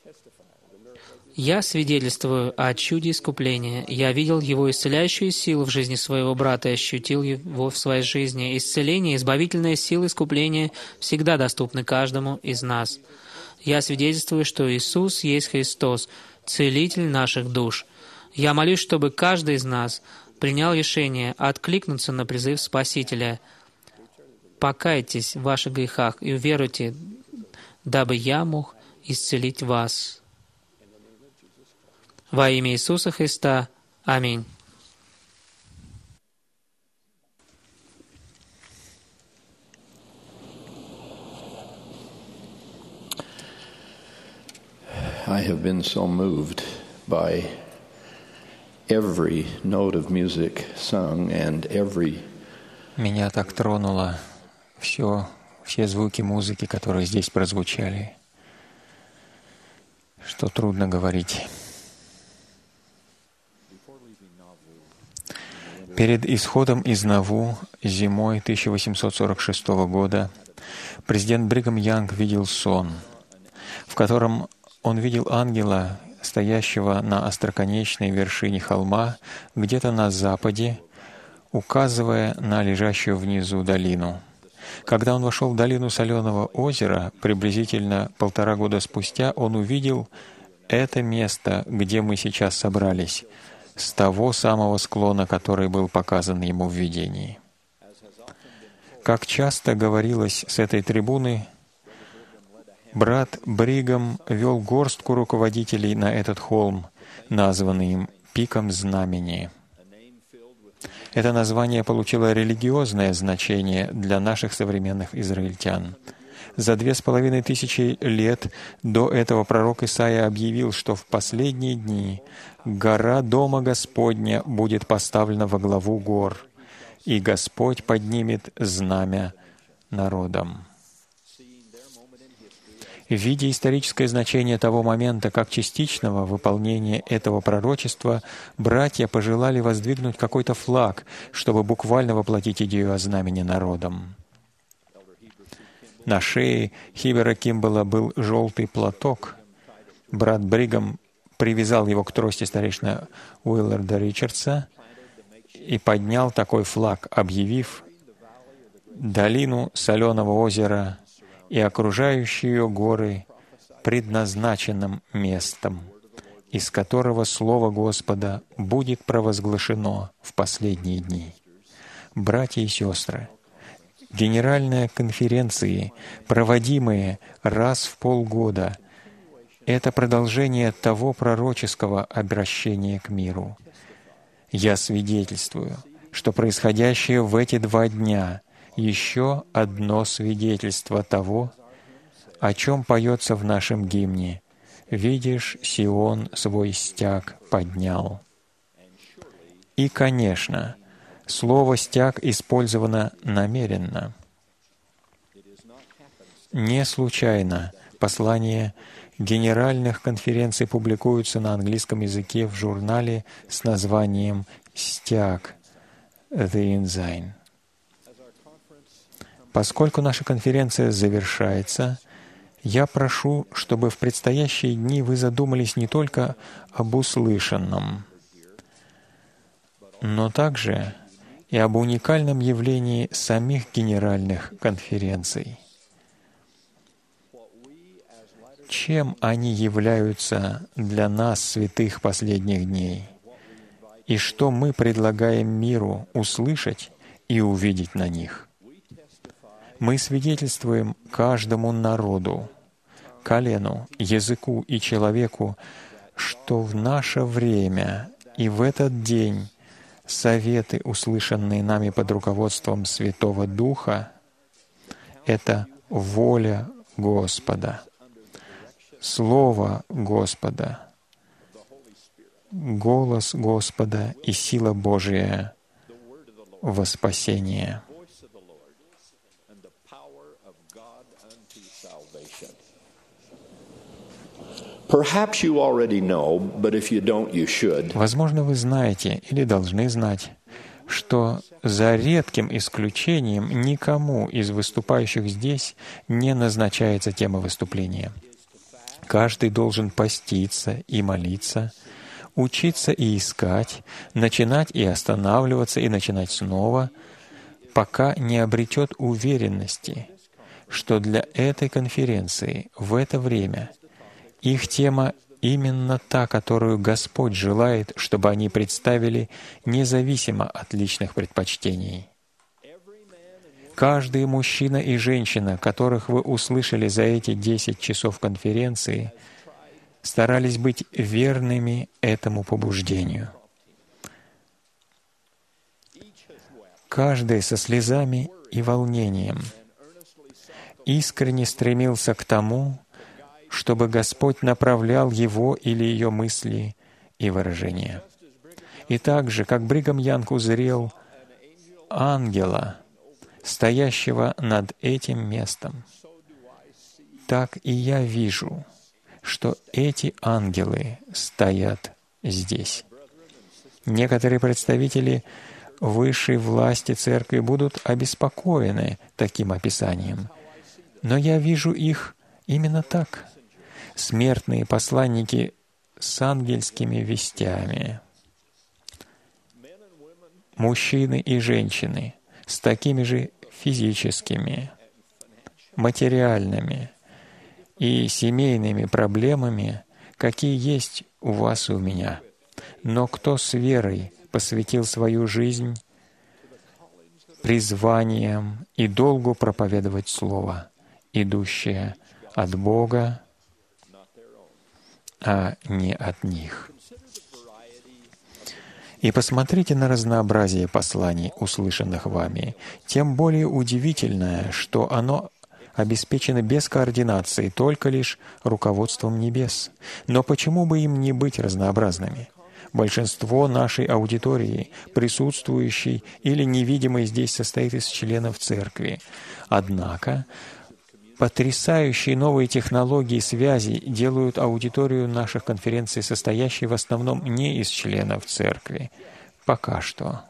C: Я свидетельствую о чуде искупления. Я видел Его исцеляющую силу в жизни своего брата и ощутил его в своей жизни. Исцеление, избавительная сила искупления всегда доступны каждому из нас. Я свидетельствую, что Иисус есть Христос, Целитель наших душ. Я молюсь, чтобы каждый из нас принял решение откликнуться на призыв Спасителя. Покайтесь в ваших грехах и уверуйте, дабы я мог исцелить вас. Во имя Иисуса Христа. Аминь.
I: I have been so moved by every note of music sung and every
A: Меня так тронуло все, все звуки музыки, которые здесь прозвучали, что трудно говорить. Перед исходом из Наву зимой тысяча восемьсот сорок шестого года президент Бригам Янг видел сон, в котором он видел ангела, стоящего на остроконечной вершине холма, где-то на западе, указывая на лежащую внизу долину. Когда он вошел в долину Соленого озера, приблизительно полтора года спустя, он увидел это место, где мы сейчас собрались, с того самого склона, который был показан ему в видении. Как часто говорилось с этой трибуны, брат Бригам вел горстку руководителей на этот холм, названный им «Пиком Знамени». Это название получило религиозное значение для наших современных израильтян. За две с половиной тысячи лет до этого пророк Исаия объявил, что в последние дни гора Дома Господня будет поставлена во главу гор, и Господь поднимет знамя народам. Видя историческое значение того момента как частичного выполнения этого пророчества, братья пожелали воздвигнуть какой-то флаг, чтобы буквально воплотить идею о знамени народам. На шее Хибера Кимбала был желтый платок. Брат Бригам привязал его к трости старейшины Уилларда Ричардса и поднял такой флаг, объявив долину Соленого озера и окружающие ее горы предназначенным местом, из которого Слово Господа будет провозглашено в последние дни. Братья и сестры, генеральные конференции, проводимые раз в полгода, это продолжение того пророческого обращения к миру. Я свидетельствую, что происходящее в эти два дня — еще одно свидетельство того, о чем поется в нашем гимне «Видишь, Сион свой стяг поднял». И, конечно, слово «стяг» использовано намеренно. Не случайно послания генеральных конференций публикуются на английском языке в журнале с названием «Стяг» «The Ensign». Поскольку наша конференция завершается, я прошу, чтобы в предстоящие дни вы задумались не только об услышанном, но также и об уникальном явлении самих генеральных конференций. Чем они являются для нас, святых последних дней, и что мы предлагаем миру услышать и увидеть на них. Мы свидетельствуем каждому народу, колену, языку и человеку, что в наше время и в этот день советы, услышанные нами под руководством Святого Духа, — это воля Господа, Слово Господа, голос Господа и сила Божия во спасение. Возможно, вы знаете или должны знать, что за редким исключением никому из выступающих здесь не назначается тема выступления. Каждый должен поститься и молиться, учиться и искать, начинать и останавливаться и начинать снова, пока не обретет уверенности, что для этой конференции в это время их тема именно та, которую Господь желает, чтобы они представили независимо от личных предпочтений. Каждый мужчина и женщина, которых вы услышали за эти десять часов конференции, старались быть верными этому побуждению. Каждый со слезами и волнением искренне стремился к тому, чтобы Господь направлял его или ее мысли и выражения. И так же, как Бригам Янг узрел ангела, стоящего над этим местом, так и я вижу, что эти ангелы стоят здесь. Некоторые представители высшей власти Церкви будут обеспокоены таким описанием, но я вижу их именно так. Смертные посланники с ангельскими вестями. Мужчины и женщины с такими же физическими, материальными и семейными проблемами, какие есть у вас и у меня. Но кто с верой посвятил свою жизнь призванием и долгу проповедовать Слово, идущее от Бога, а не от них. И посмотрите на разнообразие посланий, услышанных вами. Тем более удивительное, что оно обеспечено без координации, только лишь руководством небес. Но почему бы им не быть разнообразными? Большинство нашей аудитории, присутствующей или невидимой здесь, состоит из членов Церкви. Однако, потрясающие новые технологии связи делают аудиторию наших конференций состоящей в основном не из членов Церкви. Пока что.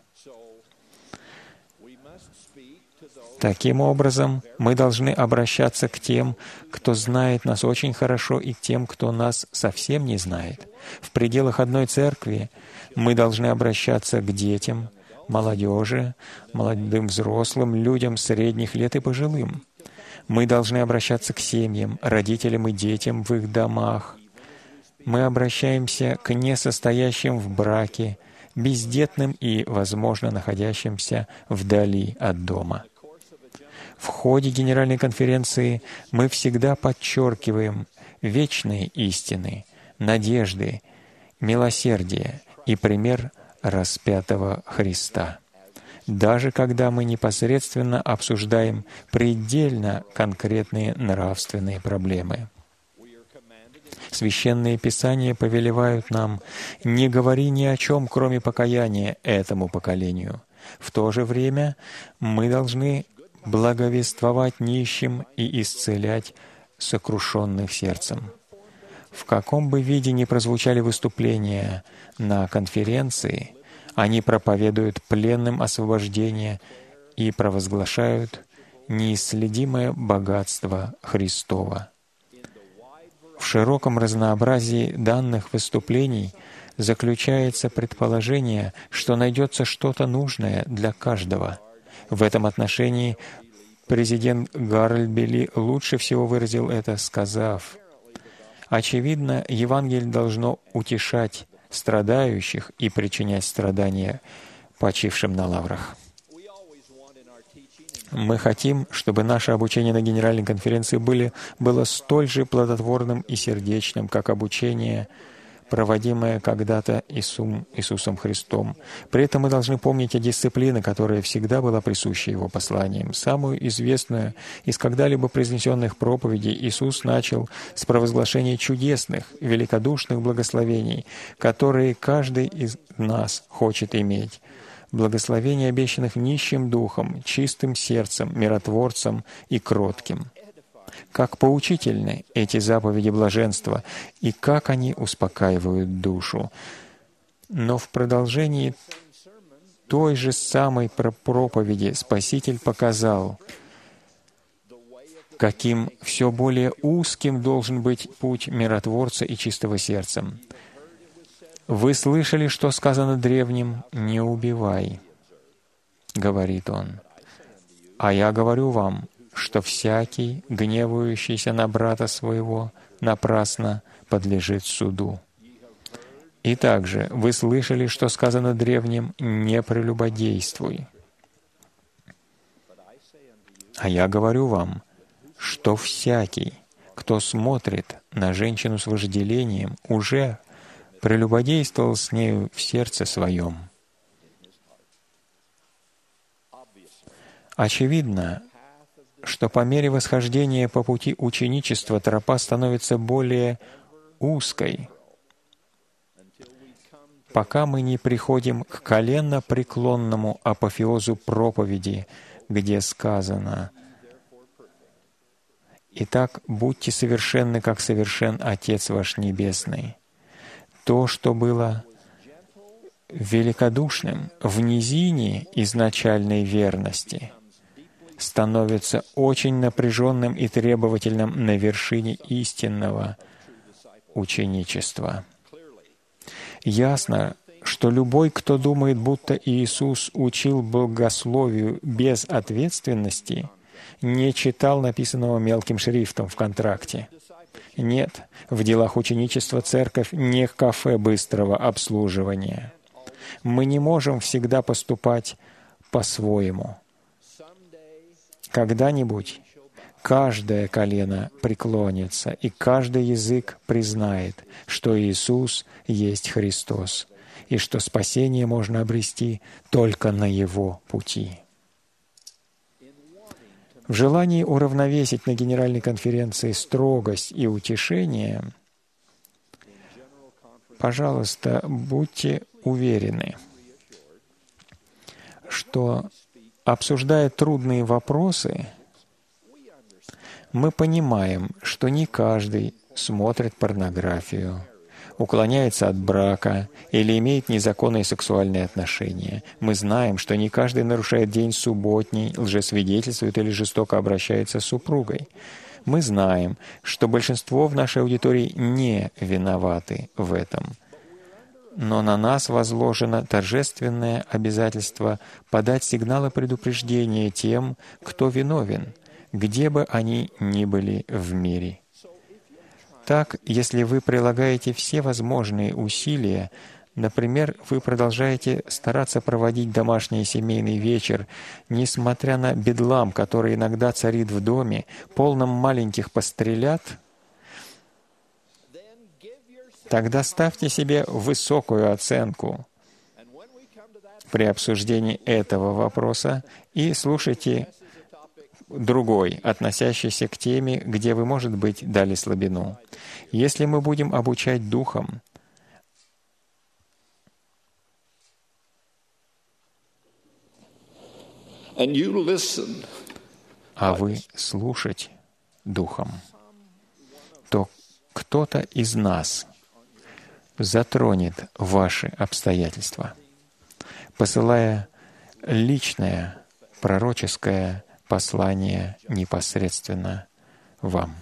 A: Таким образом, мы должны обращаться к тем, кто знает нас очень хорошо, и к тем, кто нас совсем не знает. В пределах одной церкви мы должны обращаться к детям, молодежи, молодым взрослым, людям средних лет и пожилым. Мы должны обращаться к семьям, родителям и детям в их домах. Мы обращаемся к несостоящим в браке, бездетным и, возможно, находящимся вдали от дома. В ходе Генеральной конференции мы всегда подчеркиваем вечные истины, надежды, милосердие и пример распятого Христа. Даже когда мы непосредственно обсуждаем предельно конкретные нравственные проблемы. Священные Писания повелевают нам: «Не говори ни о чем, кроме покаяния, этому поколению». В то же время мы должны благовествовать нищим и исцелять сокрушенных сердцем. В каком бы виде ни прозвучали выступления на конференции, они проповедуют пленным освобождение и провозглашают неисследимое богатство Христова. В широком разнообразии данных выступлений заключается предположение, что найдется что-то нужное для каждого. В этом отношении президент Гарольд Билли лучше всего выразил это, сказав: «Очевидно, Евангелие должно утешать страдающих и причинять страдания почившим на лаврах». Мы хотим, чтобы наше обучение на Генеральной конференции были, было столь же плодотворным и сердечным, как обучение, проводимое когда-то Иисусом, Иисусом Христом. При этом мы должны помнить о дисциплине, которая всегда была присуща Его посланиям. Самую известную из когда-либо произнесенных проповедей Иисус начал с провозглашения чудесных, великодушных благословений, которые каждый из нас хочет иметь. Благословений, обещанных нищим духом, чистым сердцем, миротворцем и кротким. Как поучительны эти заповеди блаженства и как они успокаивают душу. Но в продолжении той же самой проповеди Спаситель показал, каким все более узким должен быть путь миротворца и чистого сердцем. «Вы слышали, что сказано древним: «Не убивай», — говорит он. «А я говорю вам, что всякий, гневающийся на брата своего, напрасно подлежит суду. И также вы слышали, что сказано древним: «Не прелюбодействуй». А я говорю вам, что всякий, кто смотрит на женщину с вожделением, уже прелюбодействовал с нею в сердце своем. Очевидно, что по мере восхождения по пути ученичества тропа становится более узкой, пока мы не приходим к коленно-преклонному апофеозу проповеди, где сказано: «Итак, будьте совершенны, как совершен Отец ваш Небесный». То, что было великодушным в низине изначальной верности, становится очень напряженным и требовательным на вершине истинного ученичества. Ясно, что любой, кто думает, будто Иисус учил богословию без ответственности, не читал написанного мелким шрифтом в контракте. Нет, в делах ученичества церковь не кафе быстрого обслуживания. Мы не можем всегда поступать по-своему. Когда-нибудь каждое колено преклонится, и каждый язык признает, что Иисус есть Христос, и что спасение можно обрести только на Его пути. В желании уравновесить на Генеральной конференции строгость и утешение, пожалуйста, будьте уверены, что, обсуждая трудные вопросы, мы понимаем, что не каждый смотрит порнографию, уклоняется от брака или имеет незаконные сексуальные отношения. Мы знаем, что не каждый нарушает день субботний, лжесвидетельствует или жестоко обращается с супругой. Мы знаем, что большинство в нашей аудитории не виноваты в этом. Но на нас возложено торжественное обязательство подать сигналы предупреждения тем, кто виновен, где бы они ни были в мире. Так, если вы прилагаете все возможные усилия, например, вы продолжаете стараться проводить домашний семейный вечер, несмотря на бедлам, который иногда царит в доме, полном маленьких пострелят, тогда ставьте себе высокую оценку при обсуждении этого вопроса и слушайте другой, относящийся к теме, где вы, может быть, дали слабину. Если мы будем обучать духом, а вы слушать духом, то кто-то из нас затронет ваши обстоятельства, посылая личное пророческое послание непосредственно вам.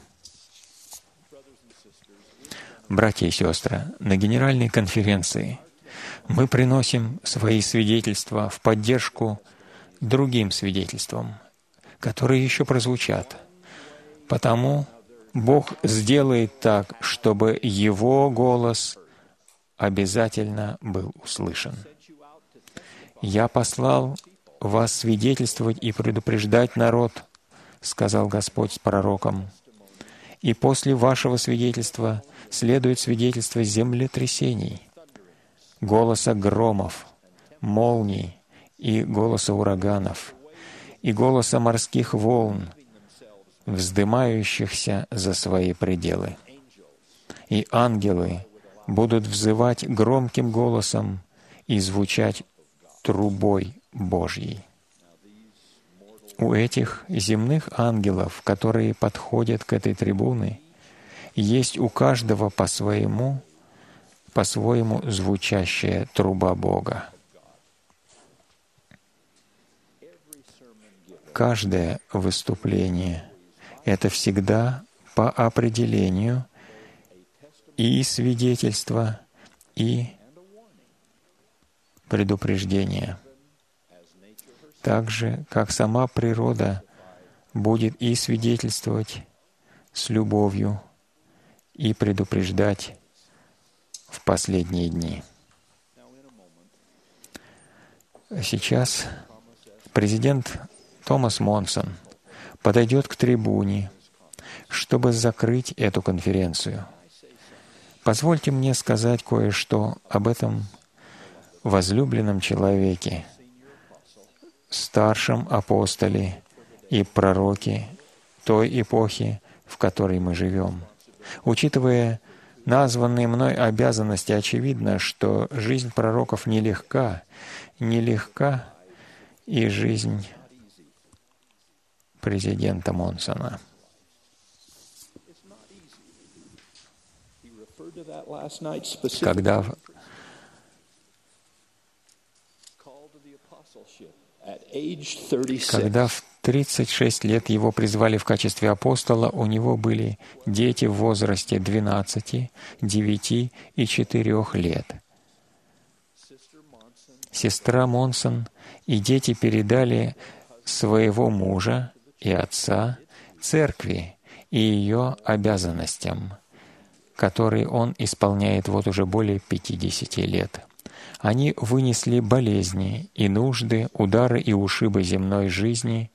A: Братья и сестры, на Генеральной конференции мы приносим свои свидетельства в поддержку другим свидетельствам, которые еще прозвучат. Потому Бог сделает так, чтобы Его голос обязательно был услышан. «Я послал вас свидетельствовать и предупреждать народ», — сказал Господь с пророком. «И после вашего свидетельства следует свидетельство землетрясений, голоса громов, молний и голоса ураганов, и голоса морских волн, вздымающихся за свои пределы. И ангелы будут взывать громким голосом и звучать трубой Божьей». У этих земных ангелов, которые подходят к этой трибуне, есть у каждого по-своему, по-своему звучащая труба Бога. Каждое выступление — это всегда по определению и свидетельство, и предупреждение. Так же, как сама природа будет и свидетельствовать с любовью, и предупреждать в последние дни. Сейчас президент Томас Монсон подойдет к трибуне, чтобы закрыть эту конференцию. Позвольте мне сказать кое-что об этом возлюбленном человеке, старшем апостоле и пророке той эпохи, в которой мы живем. Учитывая названные мной обязанности, очевидно, что жизнь пророков нелегка, нелегка и жизнь президента Монсона. Когда Когда в тридцать шесть лет его призвали в качестве апостола, у него были дети в возрасте двенадцати, девяти и четырёх лет. Сестра Монсон и дети передали своего мужа и отца церкви и ее обязанностям, которые он исполняет вот уже более пятидесяти лет. Они вынесли болезни и нужды, удары и ушибы земной жизни,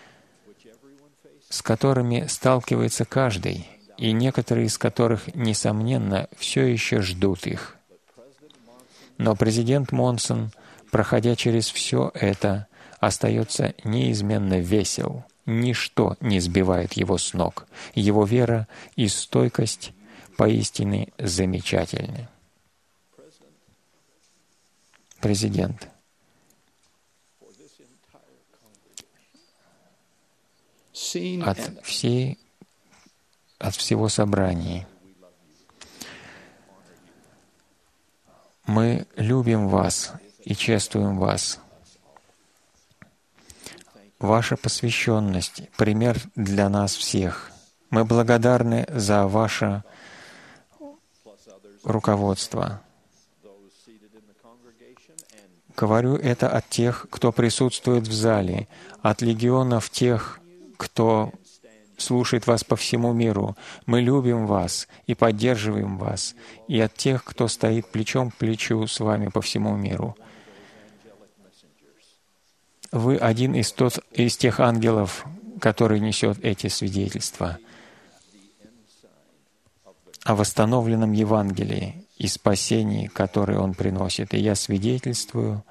A: с которыми сталкивается каждый, и некоторые из которых, несомненно, все еще ждут их. Но президент Монсон, проходя через все это, остается неизменно весел. Ничто не сбивает его с ног. Его вера и стойкость поистине замечательны. Президент. От всей, от всего собрания. Мы любим вас и чествуем вас. Ваша посвященность — пример для нас всех. Мы благодарны за ваше руководство. Говорю это от тех, кто присутствует в зале, от легионов тех, кто слушает вас по всему миру. Мы любим вас и поддерживаем вас, и от тех, кто стоит плечом к плечу с вами по всему миру. Вы один из, тот, из тех ангелов, который несет эти свидетельства о восстановленном Евангелии и спасении, которое Он приносит. И я свидетельствую,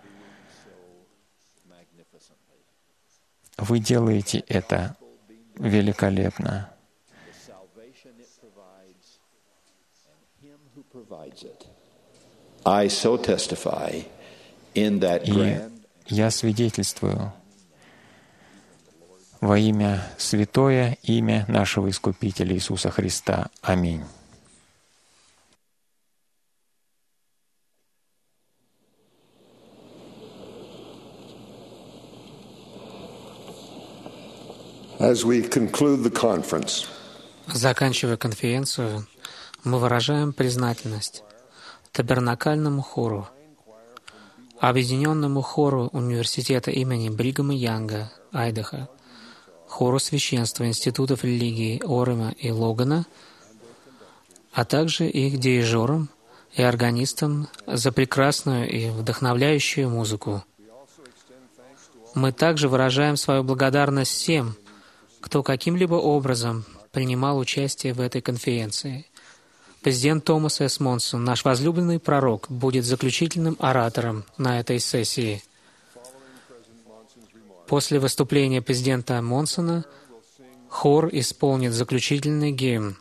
A: вы делаете это великолепно. И я свидетельствую во имя святое имя нашего Искупителя Иисуса Христа. Аминь.
F: As we conclude the conference,
C: заканчивая конференцию, мы выражаем признательность Табернакальному хору, Объединенному хору Университета имени Бригама Янга, Айдахо, хору священства Институтов религии Орема и Логана, а также их дирижерам и органистам за прекрасную и вдохновляющую музыку. Мы также выражаем свою благодарность всем, кто каким-либо образом принимал участие в этой конференции. Президент Томас С. Монсон, наш возлюбленный пророк, будет заключительным оратором на этой сессии. После выступления президента Монсона хор исполнит заключительный гимн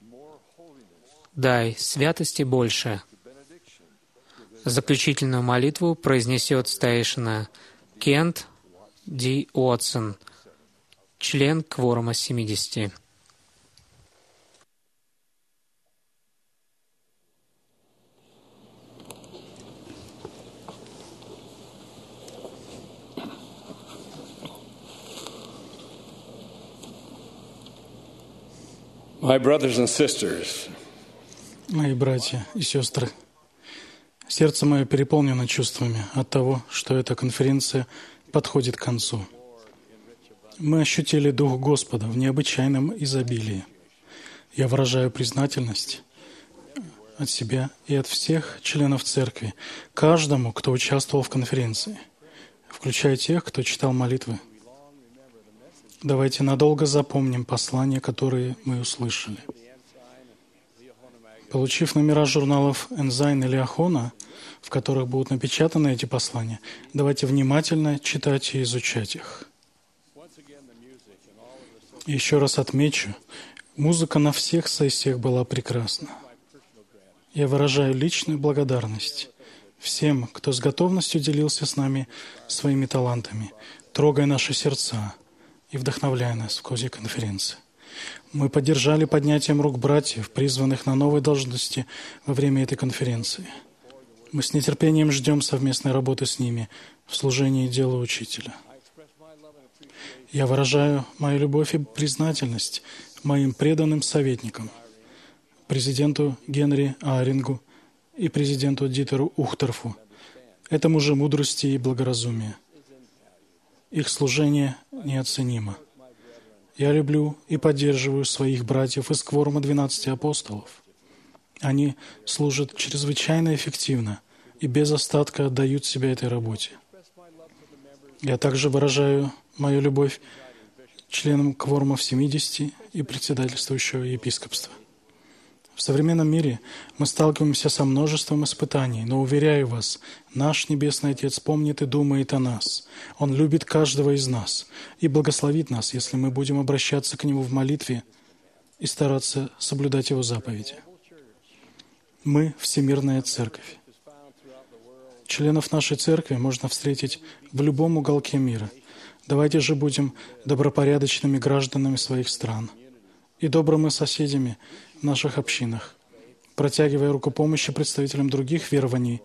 C: «Дай святости больше». Заключительную молитву произнесет старейшина Кент Ди Уотсон, член кворума семидесяти.
L: My brothers and sisters,
E: мои братья и сестры, сердце мое переполнено чувствами от того, что эта конференция подходит к концу. Мы ощутили Дух Господа в необычайном изобилии. Я выражаю признательность от себя и от всех членов Церкви, каждому, кто участвовал в конференции, включая тех, кто читал молитвы. Давайте надолго запомним послания, которые мы услышали. Получив номера журналов «Энзайн» и «Лиахона», в которых будут напечатаны эти послания, давайте внимательно читать и изучать их. Еще раз отмечу, музыка на всех сессиях была прекрасна. Я выражаю личную благодарность всем, кто с готовностью делился с нами своими талантами, трогая наши сердца и вдохновляя нас в ходе конференции. Мы поддержали поднятием рук братьев, призванных на новые должности во время этой конференции. Мы с нетерпением ждем совместной работы с ними в служении делу учителя. Я выражаю мою любовь и признательность моим преданным советникам, президенту Генри Аарингу и президенту Дитеру Ухтерфу, этому же мудрости и благоразумия. Их служение неоценимо. Я люблю и поддерживаю своих братьев из кворума двенадцати апостолов. Они служат чрезвычайно эффективно и без остатка отдают себя этой работе. Я также выражаю мою любовь членам кворумов семидесяти и председательствующего епископства. В современном мире мы сталкиваемся со множеством испытаний, но, уверяю вас, наш Небесный Отец помнит и думает о нас. Он любит каждого из нас и благословит нас, если мы будем обращаться к Нему в молитве и стараться соблюдать Его заповеди. Мы — Всемирная Церковь. Членов нашей Церкви можно встретить в любом уголке мира. Давайте же будем добропорядочными гражданами своих стран и добрыми соседями в наших общинах, протягивая руку помощи представителям других верований,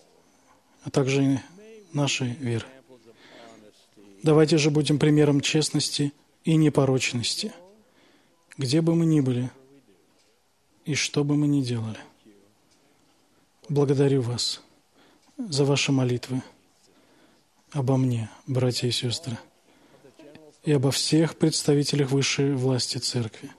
E: а также и нашей веры. Давайте же будем примером честности и непорочности, где бы мы ни были и что бы мы ни делали. Благодарю вас за ваши молитвы обо мне, братья и сестры, и обо всех представителях высшей власти Церкви.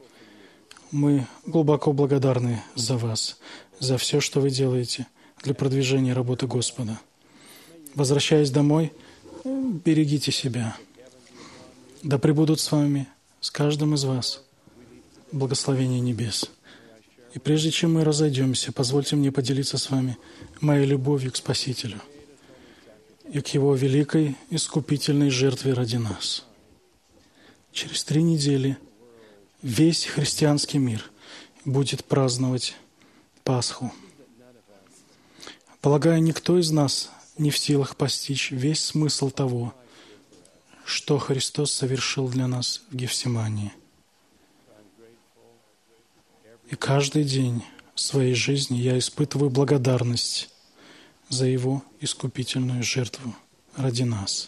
E: Мы глубоко благодарны за вас, за все, что вы делаете для продвижения работы Господа. Возвращаясь домой, берегите себя. Да пребудут с вами, с каждым из вас, благословение небес. И прежде чем мы разойдемся, позвольте мне поделиться с вами моей любовью к Спасителю и к Его великой искупительной жертве ради нас. Через три недели весь христианский мир будет праздновать Пасху. Полагаю, никто из нас не в силах постичь весь смысл того, что Христос совершил для нас в Гефсимании. И каждый день своей жизни я испытываю благодарность за Его искупительную жертву ради нас.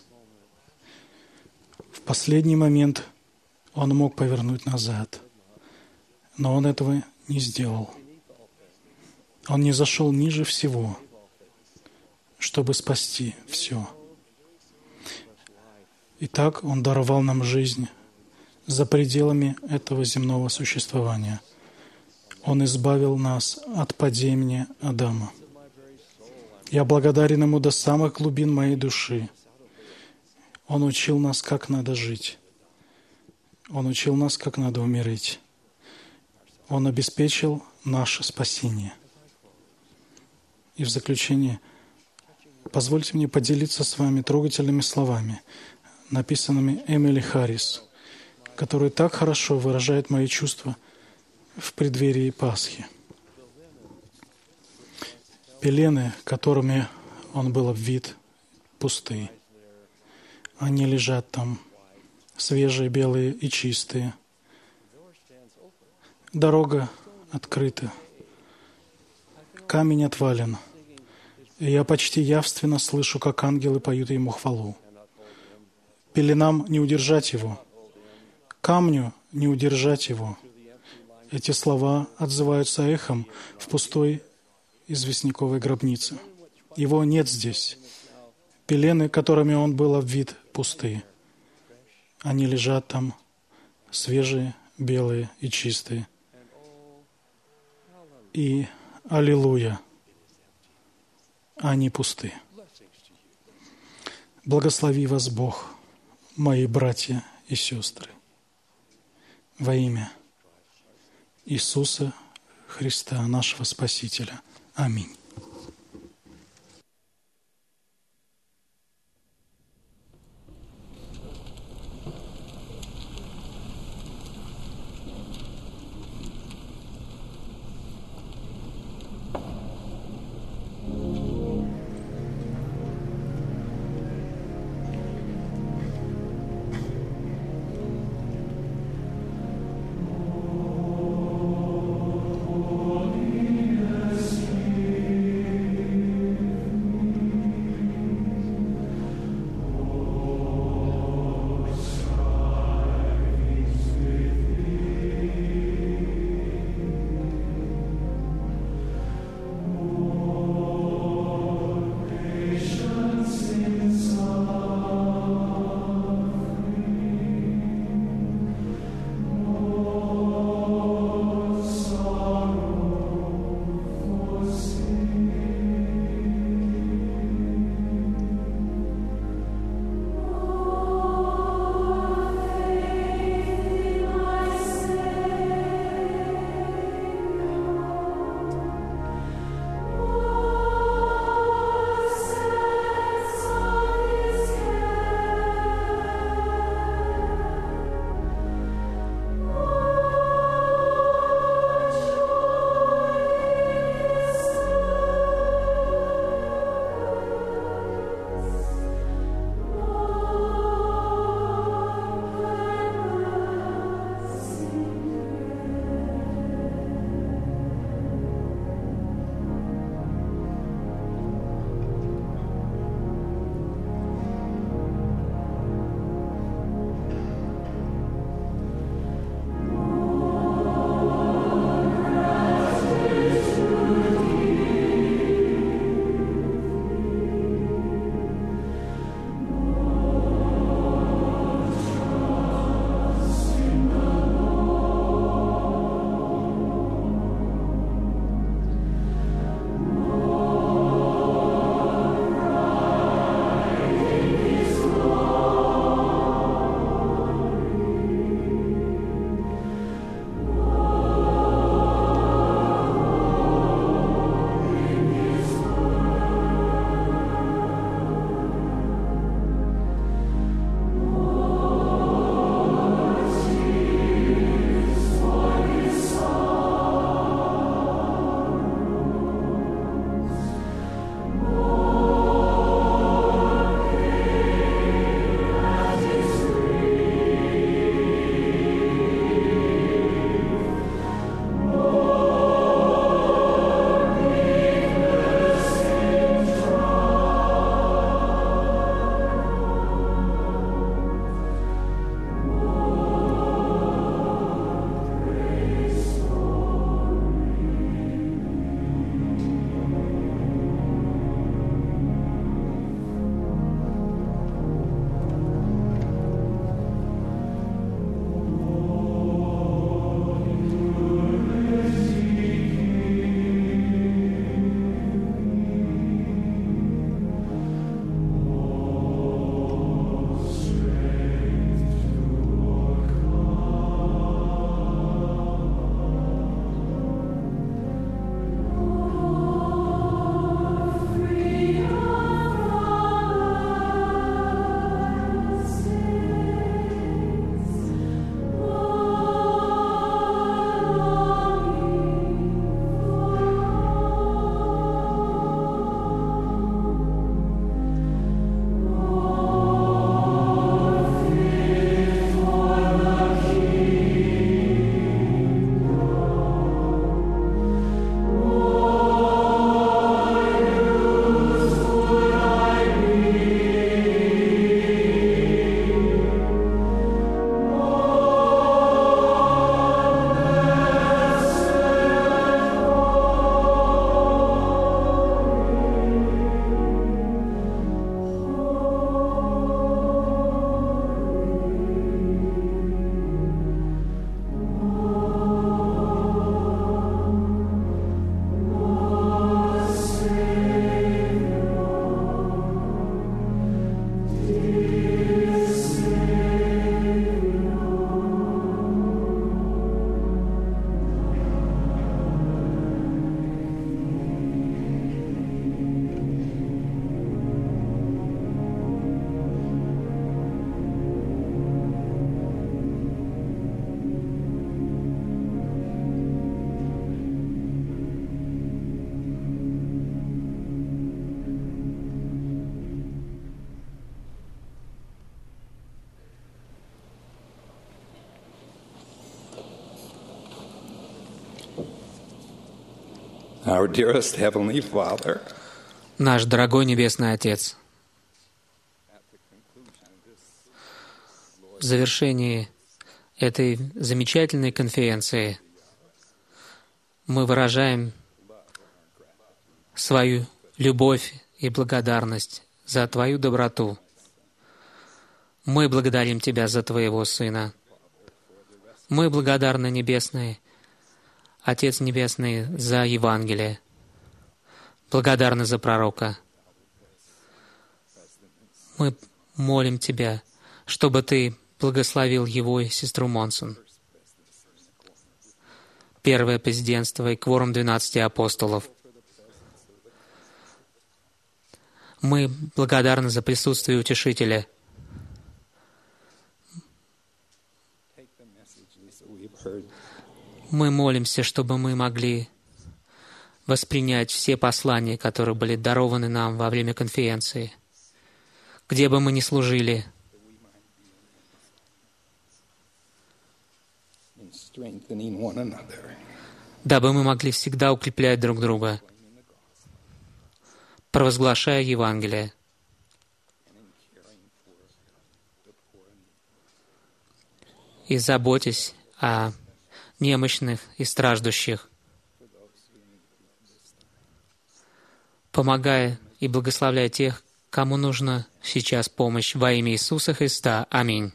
E: В последний момент Он мог повернуть назад, но Он этого не сделал. Он не зашел ниже всего, чтобы спасти все. Итак, Он даровал нам жизнь за пределами этого земного существования. Он избавил нас от падения Адама. Я благодарен Ему до самых глубин моей души. Он учил нас, как надо жить. Он учил нас, как надо умереть. Он обеспечил наше спасение. И в заключение, позвольте мне поделиться с вами трогательными словами, написанными Эмили Харрис, которые так хорошо выражают мои чувства в преддверии Пасхи. Пелены, которыми он был обвит, пусты. Они лежат там, свежие, белые и чистые. Дорога открыта. Камень отвален. И я почти явственно слышу, как ангелы поют Ему хвалу. Пеленам не удержать Его. Камню не удержать Его. Эти слова отзываются эхом в пустой известняковой гробнице. Его нет здесь. Пелены, которыми Он был обвит, пусты. Они лежат там свежие, белые и чистые. И аллилуйя, они пусты. Благослови вас Бог, мои братья и сестры, во имя Иисуса Христа, нашего Спасителя. Аминь.
M: Holiness be
L: Our dearest Heavenly Father,
C: Наш дорогой Небесный Отец, в завершении этой замечательной конференции мы выражаем свою любовь и благодарность за Твою доброту. Мы благодарим Тебя за Твоего Сына. Мы благодарны, Небесный, Отец Небесный, за Евангелие. Благодарны за пророка. Мы молим Тебя, чтобы Ты благословил его и сестру Монсон. Первое президентство и кворум двенадцати апостолов. Мы благодарны за присутствие Утешителя. Мы молимся, чтобы мы могли воспринять все послания, которые были дарованы нам во время конференции, где бы мы ни служили, дабы мы могли всегда укреплять друг друга, провозглашая Евангелие. И заботясь о немощных и страждущих, помогая и благословляя тех, кому нужна сейчас помощь во имя Иисуса Христа. Аминь.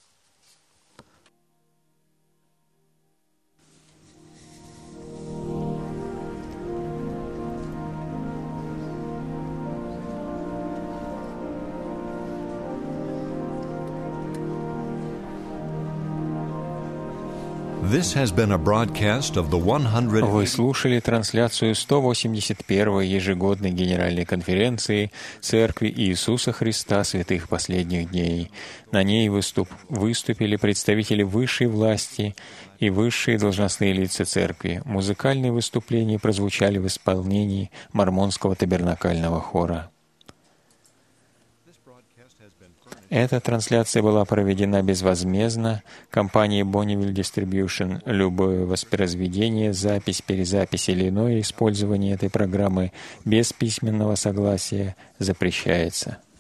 J: This has been a broadcast of the one hundred...
A: Вы слушали трансляцию сто восемьдесят первой ежегодной Генеральной конференции Церкви Иисуса Христа Святых Последних Дней. На ней выступ... выступили представители высшей власти и высшие должностные лица Церкви. Музыкальные выступления прозвучали в исполнении Мормонского табернакального хора. Эта трансляция была проведена безвозмездно компанией Bonneville Distribution. Любое воспроизведение, запись, перезапись или иное использование этой программы без письменного согласия запрещается.